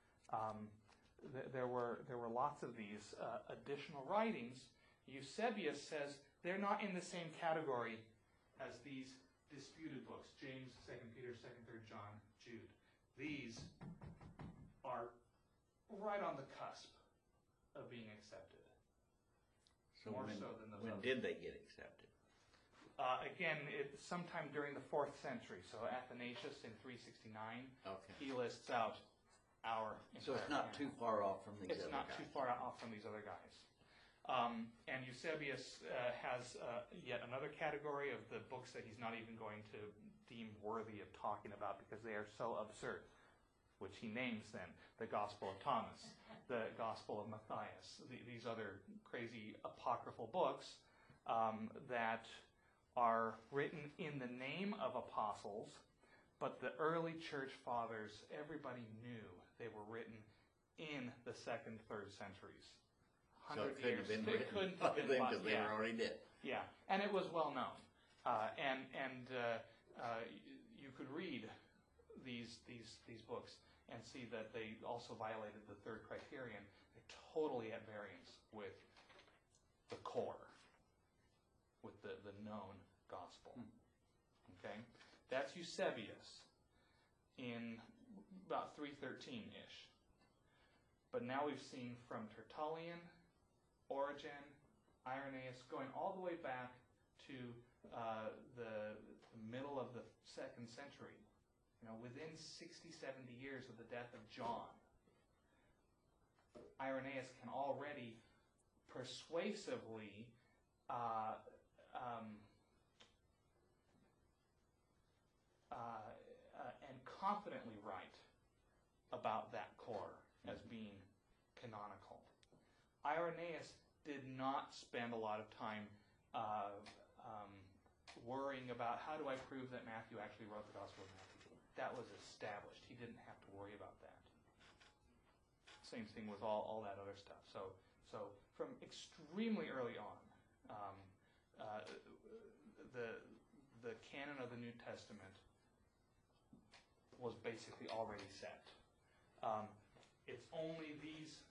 There were lots of these additional writings. Eusebius says they're not in the same category as these disputed books, James, 2 Peter, 2nd, 3rd John, Jude. These are right on the cusp of being accepted. So More when, so than those when others. did they get accepted? Again, sometime during the 4th century. So Athanasius in 369, Okay. he lists out our So it's entire not too far off from these It's other not guys. too far off from these other guys. And Eusebius has yet another category of the books that he's not even going to deem worthy of talking about because they are so absurd, which he names then the Gospel of Thomas, the Gospel of Matthias, these other crazy apocryphal books that are written in the name of apostles, but the early church fathers, everybody knew they were written in the 2nd, 3rd centuries. So it couldn't have been It written couldn't by have been them by- because they yeah. were already dead. Yeah, and it was well known. You could read these books and see that they also violated the 3rd criterion. They're totally at variance with the core, with the known gospel. Okay? That's Eusebius in about 313-ish. But now we've seen from Tertullian, Origen, Irenaeus, going all the way back to the middle of the 2nd century, within 60, 70 years of the death of John, Irenaeus can already persuasively and confidently write about that core as being canonical. Irenaeus did not spend a lot of time worrying about how do I prove that Matthew actually wrote the Gospel of Matthew. That was established. He didn't have to worry about that. Same thing with all that other stuff. So from extremely early on, the canon of the New Testament was basically already set. It's only these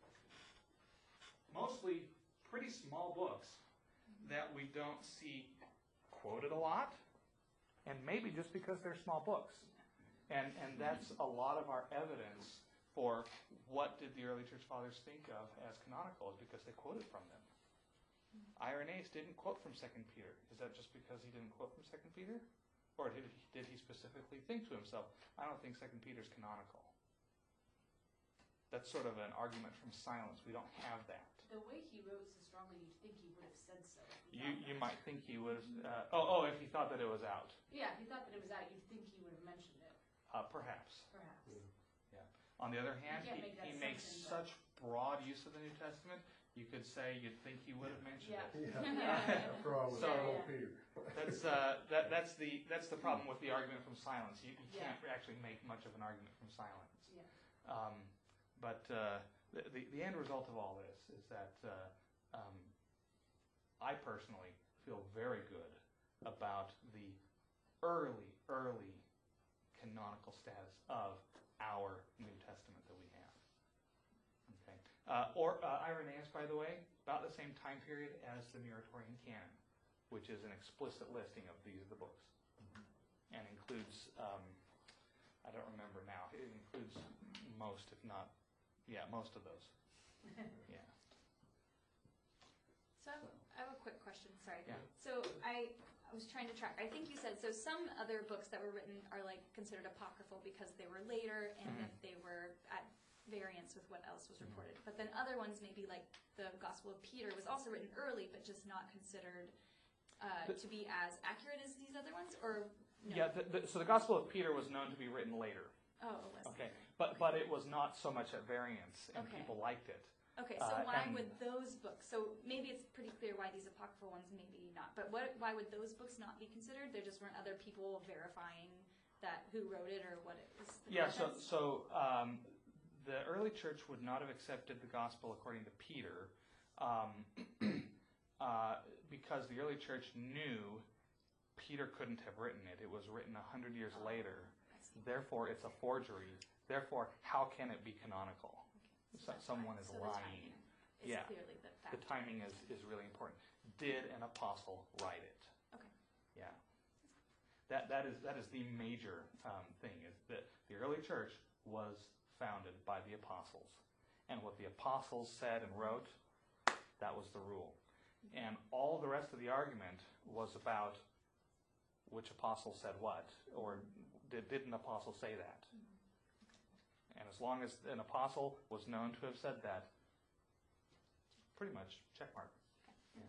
mostly pretty small books that we don't see quoted a lot, and maybe just because they're small books. And that's a lot of our evidence for what did the early church fathers think of as canonical, is because they quoted from them. Irenaeus didn't quote from 2 Peter. Is that just because he didn't quote from 2 Peter? Or did he specifically think to himself, I don't think 2 Peter's canonical? That's sort of an argument from silence. We don't have that. The way he wrote so strongly, you'd think he would have said so. You might think he would have... if he thought that it was out. Yeah, if he thought that it was out, you'd think he would have mentioned it. Perhaps. Perhaps. Yeah. On the other hand, can't make that he makes assumption, such broad use of the New Testament, you could say you'd think he would have mentioned Yeah. it. Yeah, after all, it was So- old Peter. That's the problem with the argument from silence. You Yeah. can't actually make much of an argument from silence. Yeah. But the end result of all this is that I personally feel very good about the early canonical status of our New Testament that we have. Okay. Irenaeus, by the way, about the same time period as the Muratorian Canon, which is an explicit listing of the books, and includes, I don't remember now, it includes most, if not, most of those. Yeah. So I have a quick question, sorry. Yeah. So I was trying to track, I think you said, so some other books that were written are like considered apocryphal because they were later and that they were at variance with what else was reported. But then other ones, maybe like the Gospel of Peter was also written early but just not considered to be as accurate as these other ones, or no? Yeah, so the Gospel of Peter was known to be written later. Oh, less Okay, later. but it was not so much at variance, and Okay. people liked it. Okay, so why and- would those books, so maybe it's pretty clear why these apocryphal ones maybe not, but why would those books not be considered? There just weren't other people verifying that who wrote it or what it was? The Yeah, contents? so the early church would not have accepted the gospel according to Peter because the early church knew Peter couldn't have written it. It was written 100 years later. Therefore, it's a forgery. Therefore, how can it be canonical? So that's Someone why. is So lying. The timing is Yeah. clearly the The factor. timing is really important. Did an apostle write it? Okay. Yeah. That is the major thing, is that the early church was founded by the apostles. And what the apostles said and wrote, that was the rule. And all the rest of the argument was about which apostle said what, or did an apostle say that? And as long as an apostle was known to have said that, pretty much check mark. Yeah.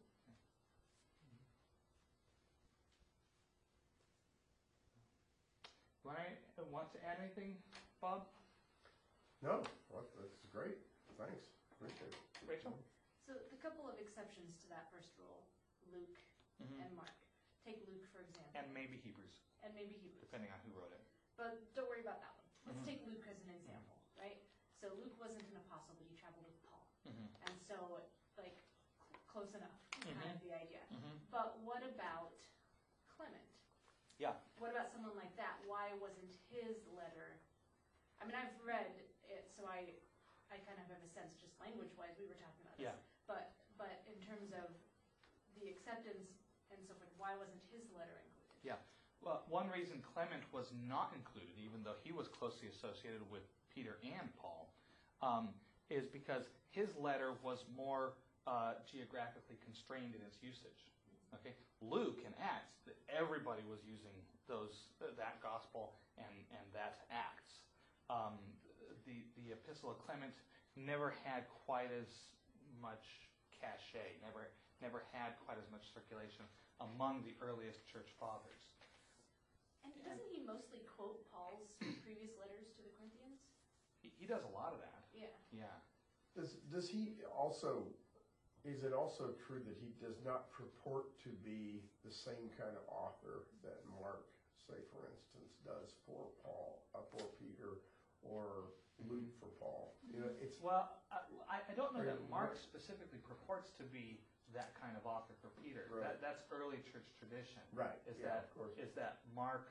Want to add anything, Bob? No, well, that's great. Thanks. Appreciate it. Rachel? So the couple of exceptions to that first rule, Luke Mm-hmm. and Mark. Take Luke, for example. And maybe Hebrews, And maybe Hebrews. depending on who wrote it. But don't worry about that one. Let's Mhm. take Luke as an example, right? So Luke wasn't an apostle, but he traveled with Paul. Mm-hmm. And so, like, close enough, kind of the idea. Mm-hmm. But what about Clement? Yeah. What about someone like that? Why wasn't his letter? I mean, I've read it, so I kind of have a sense, just language-wise, we were talking about this. Yeah. But in terms of the acceptance and so forth, why wasn't his letter included? Yeah. Well, one reason Clement was not included, even though he was closely associated with Peter and Paul, is because his letter was more geographically constrained in its usage. Okay, Luke and Acts, everybody was using that gospel and that Acts. The Epistle of Clement never had quite as much cachet, never had quite as much circulation among the earliest church fathers. And doesn't he mostly quote Paul's previous letters to the Corinthians? He does a lot of that. Yeah. Yeah. Does he also, is it also true that he does not purport to be the same kind of author that Mark, say for instance, does for Paul, for Peter, or Luke for Paul? You know, it's, Well, I don't know Or that Mark Mark- specifically purports to be that kind of author for Peter. Right. That's early church tradition. right, Is yeah, that of course. is that Mark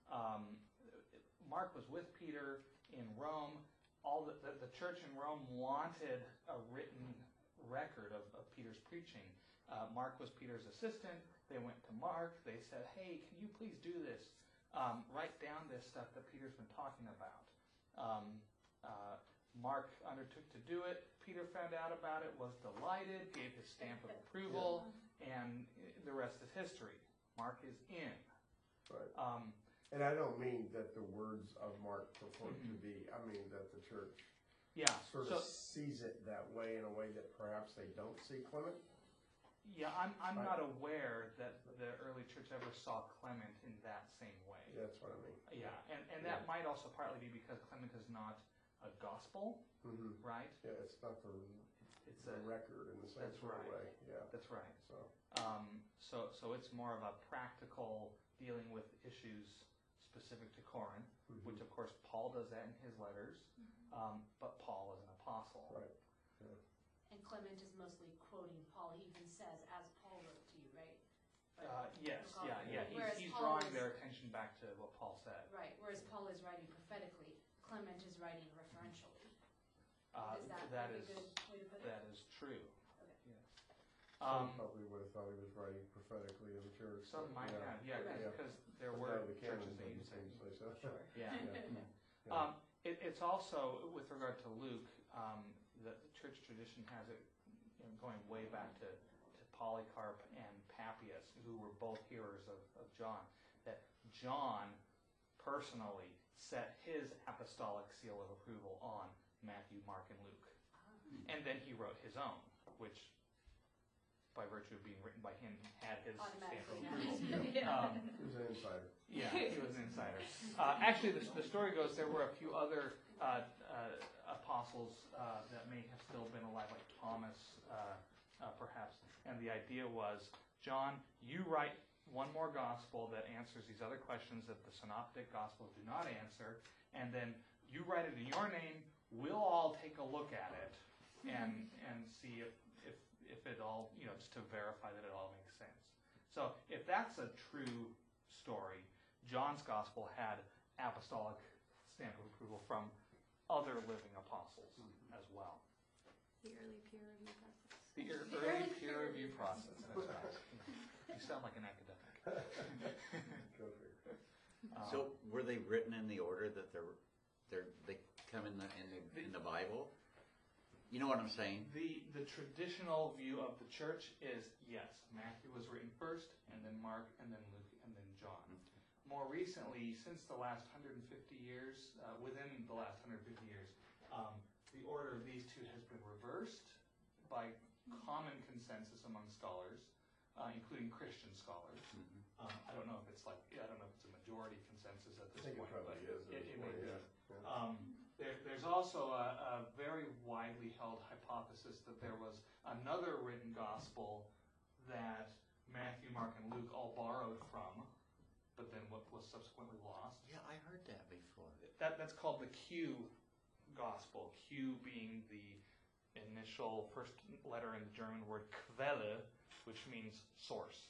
was with Peter in Rome. All the church in Rome wanted a written record of Peter's preaching. Mark was Peter's assistant. They went to Mark. They said, "Hey, can you please do this? Write down this stuff that Peter's been talking about." Mark undertook to do it. Peter found out about it, was delighted, gave his stamp of approval, and the rest is history. Mark is in. Right. Um, And I don't mean that the words of Mark purport to be, I mean that the church yeah. sort So of sees it that way in a way that perhaps they don't see Clement. yeah, I'm not aware that the early church ever saw Clement in that same way. That's what I mean. Yeah, and that might also partly be because Clement is not a gospel, Mm-hmm. right? Yeah, it's not the It's record in the same that's sort of right. way. Yeah. That's right. So So it's more of a practical dealing with issues specific to Corinth, mhm. which of course Paul does that in his letters, but Paul is an apostle. Right. And Clement is mostly quoting Paul. He even says, "As Paul wrote to you," right? But- Yes, Recall- yeah. Whereas He's Paul drawing is- their attention back to what Paul said. Right. Whereas Paul is writing prophetically, Clement is writing referentially. Is that That a is good way to put it? that is true. Okay. Yes. Some probably would have thought he was writing prophetically of the church. Some but, might yeah. have, yeah, Right. because there But were no, the canon churches that doesn't used seem it. to say so. Sure. Yeah. Yeah. It's also, with regard to Luke, the church tradition has it going way back to Polycarp and Papias, who were both hearers of John, that John personally set his apostolic seal of approval on Matthew, Mark, and Luke. And then he wrote his own, which, by virtue of being written by him, had his stamp of Automatically. approval. Yeah. He was an insider. Yeah, he was an insider. Actually, the story goes there were a few other apostles that may have still been alive, like Thomas, perhaps. And the idea was, John, you write one more gospel that answers these other questions that the synoptic gospels do not answer, and then you write it in your name. We'll all take a look at it and see if if it all, just to verify that it all makes sense. So if that's a true story, John's gospel had apostolic stamp of approval from other living apostles as well. The early peer review process. The early peer review process. That's right. You sound like an academic. Go figure. So were they written in the order that they come in the Bible? You know what I'm saying? The traditional view of the church is, yes, Matthew was written first, and then Mark, and then Luke, and then John. More recently, since the last 150 years, within the last 150 years, the order of these two has been reversed by common consensus among scholars, including Christian scholars. I don't know if it's a majority consensus at this I think point, it probably but is. it may be. Yeah. There's also a very widely held hypothesis that there was another written gospel that Matthew, Mark, and Luke all borrowed from, but then what was subsequently lost. Yeah, I heard that before. That's called the Q gospel, Q being the initial first letter in the German word Quelle, which means source.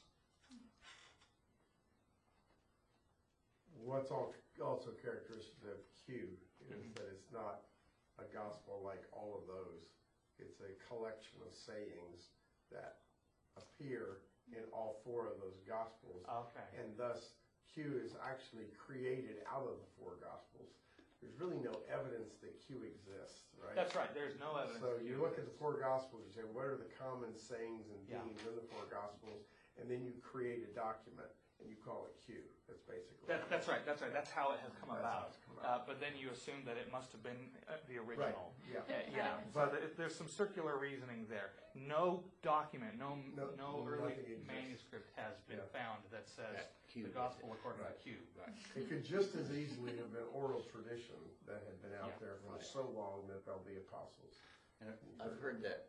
What's also characteristic of Q is that it's not a gospel like all of those. It's a collection of sayings that appear in all four of those gospels. Okay. And thus, Q is actually created out of the four gospels. There's really no evidence that Q exists, right? That's right. There's no evidence. So that you Q look at the exists. four gospels, you say, what are the common sayings and Yeah. themes in the four gospels? And then you create a document and you call it Q. That's basically That's right. That's how it has come That's how about. it's come about. But then you assume that it must have been the original. Yeah. Yeah. But- So there's some circular reasoning there. No document, no early nothing exists. manuscript has been Yeah. found that says That Q the did gospel it. according Right. to Q. Right. It could just as easily have been oral tradition that had been out Yeah. there for Right. so long that they'll be apostles. And I've heard that,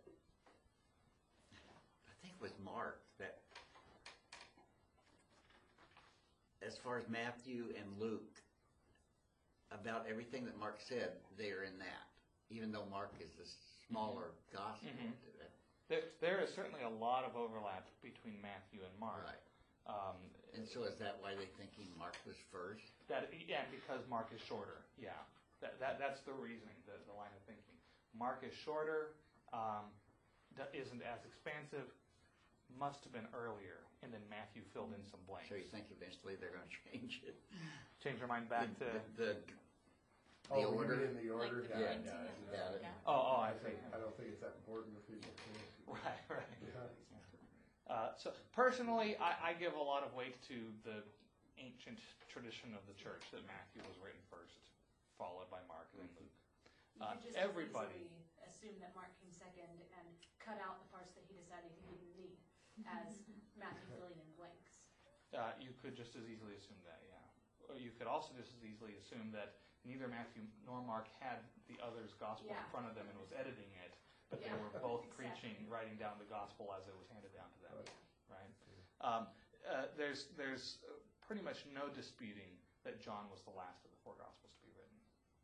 I think it was Mark, that as far as Matthew and Luke, about everything that Mark said, they are in that. Even though Mark is the smaller gospel. Mhm. There is certainly a lot of overlap between Matthew and Mark. Right. And so is that why they thinking Mark was first? Because Mark is shorter. Yeah, that's the reasoning, the line of thinking. Mark is shorter, isn't as expansive, must have been earlier, and then Matthew filled in some blanks. So you think eventually they're going to change it? Change your mind back to. The Oh, you order? mean in the order? Like the Yeah. printing of the- Yeah. yeah. Oh, I I see. don't think it's that important for people. Right. Yeah. So personally, I give a lot of weight to the ancient tradition of the church that Matthew was written first, followed by Mark and then Luke. You could just Everybody. easily assume that Mark came second and cut out the parts that he decided he didn't need, as Matthew filling in blanks. You could just as easily assume that, yeah. Or you could also just as easily assume that neither Matthew nor Mark had the other's gospel in Yeah. front of them and was editing it, but they Yeah. were both Exactly. preaching, writing down the gospel as it was handed down to them, Right. right? There's pretty much no disputing that John was the last of the four gospels to be written.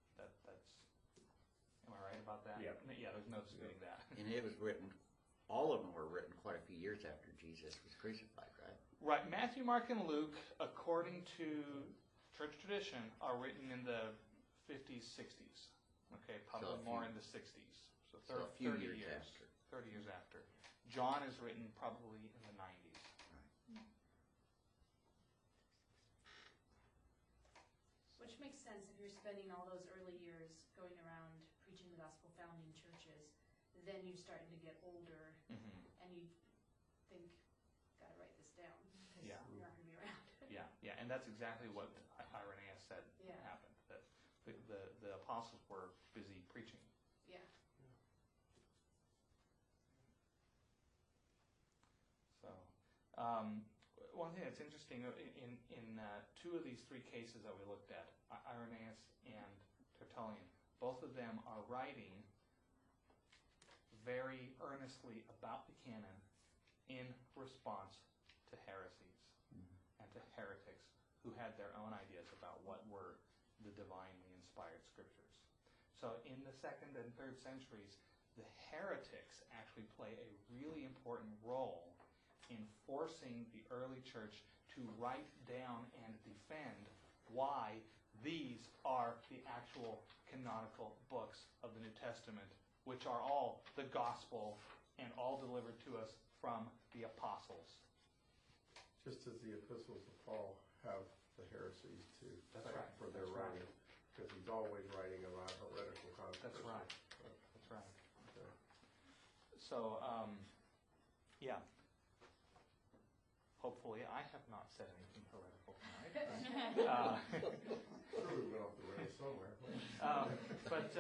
Am I right about that? Yeah. Yeah, there's no disputing that. And it was written, all of them were written quite a few years after Jesus was crucified, right? Right, Matthew, Mark, and Luke, according to church tradition, are written in the 50s, 60s. Okay, probably So a more few- in the 60s. So, So a few 30 years years. after. 30 years after. John is written probably in the 90s. Which makes sense if you're spending all those early years going around preaching the gospel, founding churches, then you're starting to get older Mm-hmm. and you think, gotta write this down, because Yeah. you're not gonna be around. Yeah, and that's exactly what Irenaeus said Yeah. happened. That the apostles were busy preaching. Yeah. So, one thing that's interesting in two of these three cases that we looked at, Irenaeus and Tertullian, both of them are writing very earnestly about the canon in response to heresies and to heretics who had their own ideas about what were the divinely inspired scriptures. So in the 2nd and 3rd centuries, the heretics actually play a really important role in forcing the early church to write down and defend why these are the actual canonical books of the New Testament, which are all the gospel and all delivered to us from the apostles. Just as the epistles of Paul have the heresies to That's thank right, for their that's right. writing, because he's always writing about heretical controversy. That's right. That's right. Okay. So, yeah. Hopefully, I have not said anything heretical tonight. Sure, we went off the rails somewhere. But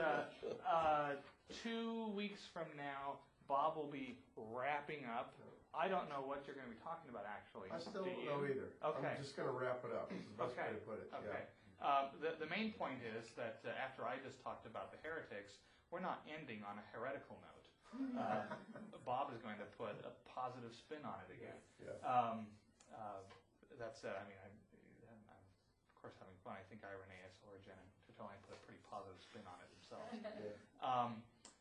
2 weeks from now, Bob will be wrapping up. I don't know what you're going to be talking about, actually. I still Do don't you? know either. Okay. I'm just going to wrap it up. This is the best way Okay. to put it. Okay. Yeah. The main point is that after I just talked about the heretics, we're not ending on a heretical note. Bob is going to put a positive spin on it again. Yeah. That said, I mean, I'm of course having fun. I think Irenaeus, Origen, and Tertullian put a pretty positive spin on it themselves. Yeah.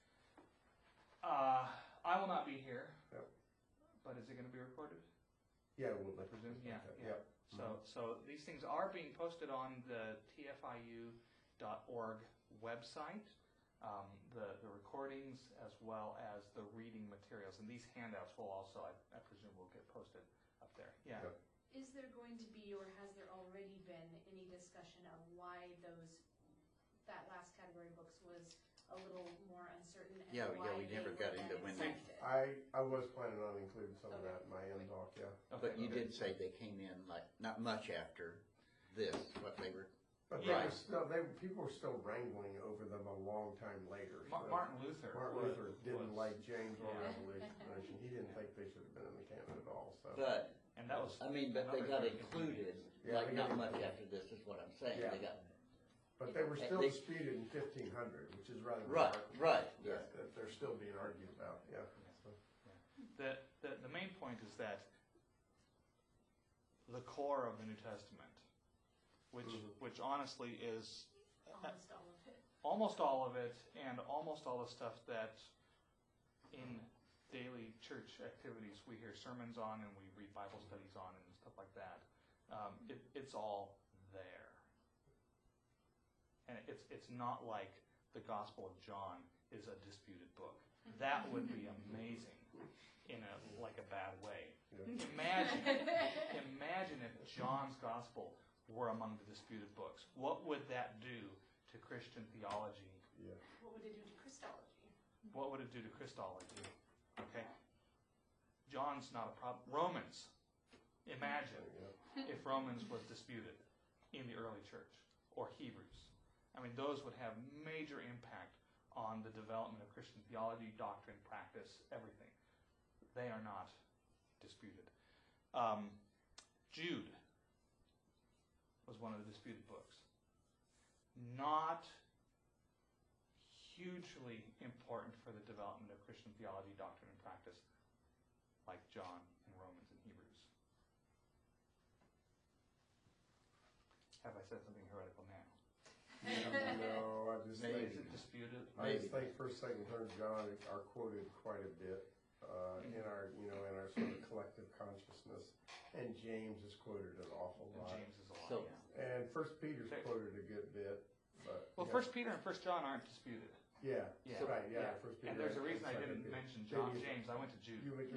I will not be here, Yep. but is it going to be recorded? Yeah, we'll let Presume, you yeah, that. yeah. Yep. So these things are being posted on the tfiu.org website, the recordings as well as the reading materials. And these handouts will also, I presume, will get posted up there. Yeah. Yep. Is there going to be, or has there already been, any discussion of why that last category books was a little more uncertain and Yeah, why we never they got were into then when they- accepted? I was planning on including some of Okay. that in my end talk, yeah. But you did say they came in like not much after this, what they were. But Yeah. people were still wrangling over them a long time later. so Martin Luther. Martin Luther didn't was- like James or yeah. Revelation. He didn't think they should have been in the canon at all, so. But, And that was. I mean, but they got another included, Yeah, like they not got much included. after this is what I'm saying. Yeah. They got, But they were still They- disputed in 1500, which is rather right, remarkable. right, yeah. That they're still being argued about, yeah. So, The main point is that the core of the New Testament, which honestly is Almost all of it. almost all of it, and almost all the stuff that in daily church activities we hear sermons on and we read Bible studies on and stuff like that. It's all there, and it's not like the Gospel of John is a disputed book. That would be amazing in a bad way. yeah. Imagine if John's Gospel were among the disputed books. What would that do to Christian theology? Yeah. What would it do to Christology? What would it do to Christology? Okay? John's not a problem. Romans. Imagine if Romans was disputed in the early church, or Hebrews. I mean, those would have major impact on the development of Christian theology, doctrine, practice, everything. They are not disputed. Jude was one of the disputed books. Not hugely important for the development of Christian theology, doctrine, and practice, like John and Romans and Hebrews. Have I said something heretical now? No, I just Maybe. think, Is it disputed? I just think First, Second, Third John are quoted quite a bit in our sort of collective consciousness, and James is quoted an awful And lot, James is a lot. So- Yeah. and First Peter's quoted a good bit. But Well, yeah. First Peter and First John aren't disputed. Yeah, Yeah. right, yeah. First Peter And there's a and reason I Second didn't Peter. mention John Maybe- James. I went to Jude. You would.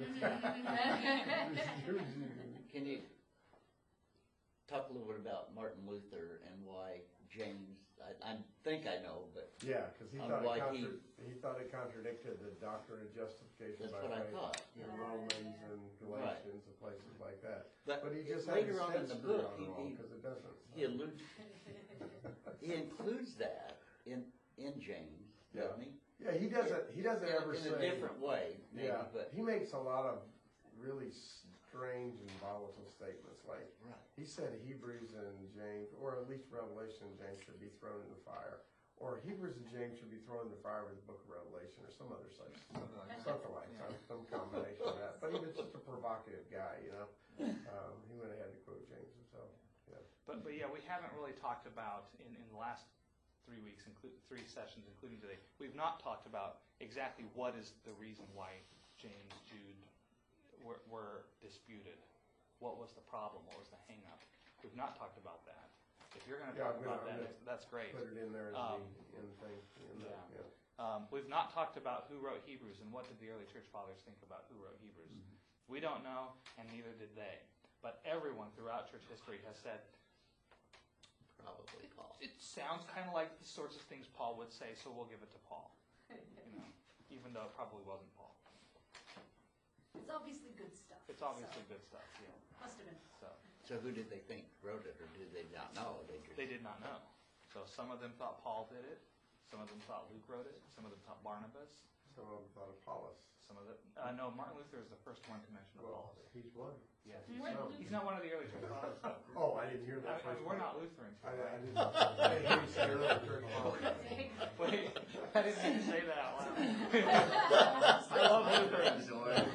Can you talk a little bit about Martin Luther and why James, I think I know, but Yeah, because he On thought why he thought it contradicted the doctrine of justification that's by what I faith thought. in Romans and Galatians and places like that. But But he just later had on in his the head screwed book, on wrong because it doesn't. he alludes, he includes that in James, doesn't he? Yeah, he doesn't. He doesn't ever In say. a different way, maybe, Yeah, but, he makes a lot of really strange and volatile statements. Like right. he said, Hebrews and James, or at least Revelation and James, should be thrown in the fire, or Hebrews and James should be thrown in the fire with the Book of Revelation, or some other such something like some combination of that. But he was just a provocative guy, you know. He went ahead to quote James himself. Yeah. But yeah, we haven't really talked about in the last 3 weeks, 3 sessions, including today, we've not talked about exactly what is the reason why James, Jude were disputed. What was the problem? What was the hang-up? We've not talked about that. If you're going to talk about that, that's great. Put it in there as the in thing. We've not talked about who wrote Hebrews and what did the early church fathers think about who wrote Hebrews. We don't know, and neither did they. But everyone throughout church history has said, Probably Paul. it sounds kind of like the sorts of things Paul would say, so we'll give it to Paul. Even though it probably wasn't Paul. It's obviously good stuff. It's obviously good stuff, yeah. Must have been. So who did they think wrote it, or did they not know? They did not know. So some of them thought Paul did it. Some of them thought Luke wrote it. Some of them thought Barnabas. Some of them thought Apollos. Some of them, no, Martin Luther is the first one to mention Well, Apollos. he's one. Yeah. So- He's not one of the early church fathers. though. Oh, I didn't hear I that. mean, we're not Lutherans. I didn't hear you say earlier church fathers. Wait, I didn't mean to say that out loud. I love Lutherans.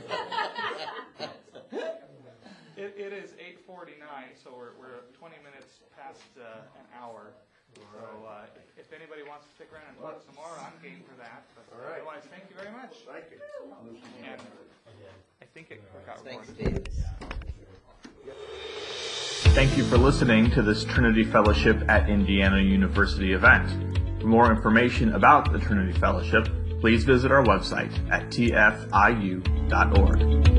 It is 8:49, so we're 20 minutes past an hour. So if anybody wants to stick around and talk some more, I'm game for that. But All right. otherwise, thank you very much. Thank you. And I think it got Thanks, recorded. Davis. Thank you for listening to this Trinity Fellowship at Indiana University event. For more information about the Trinity Fellowship, please visit our website at tfiu.org.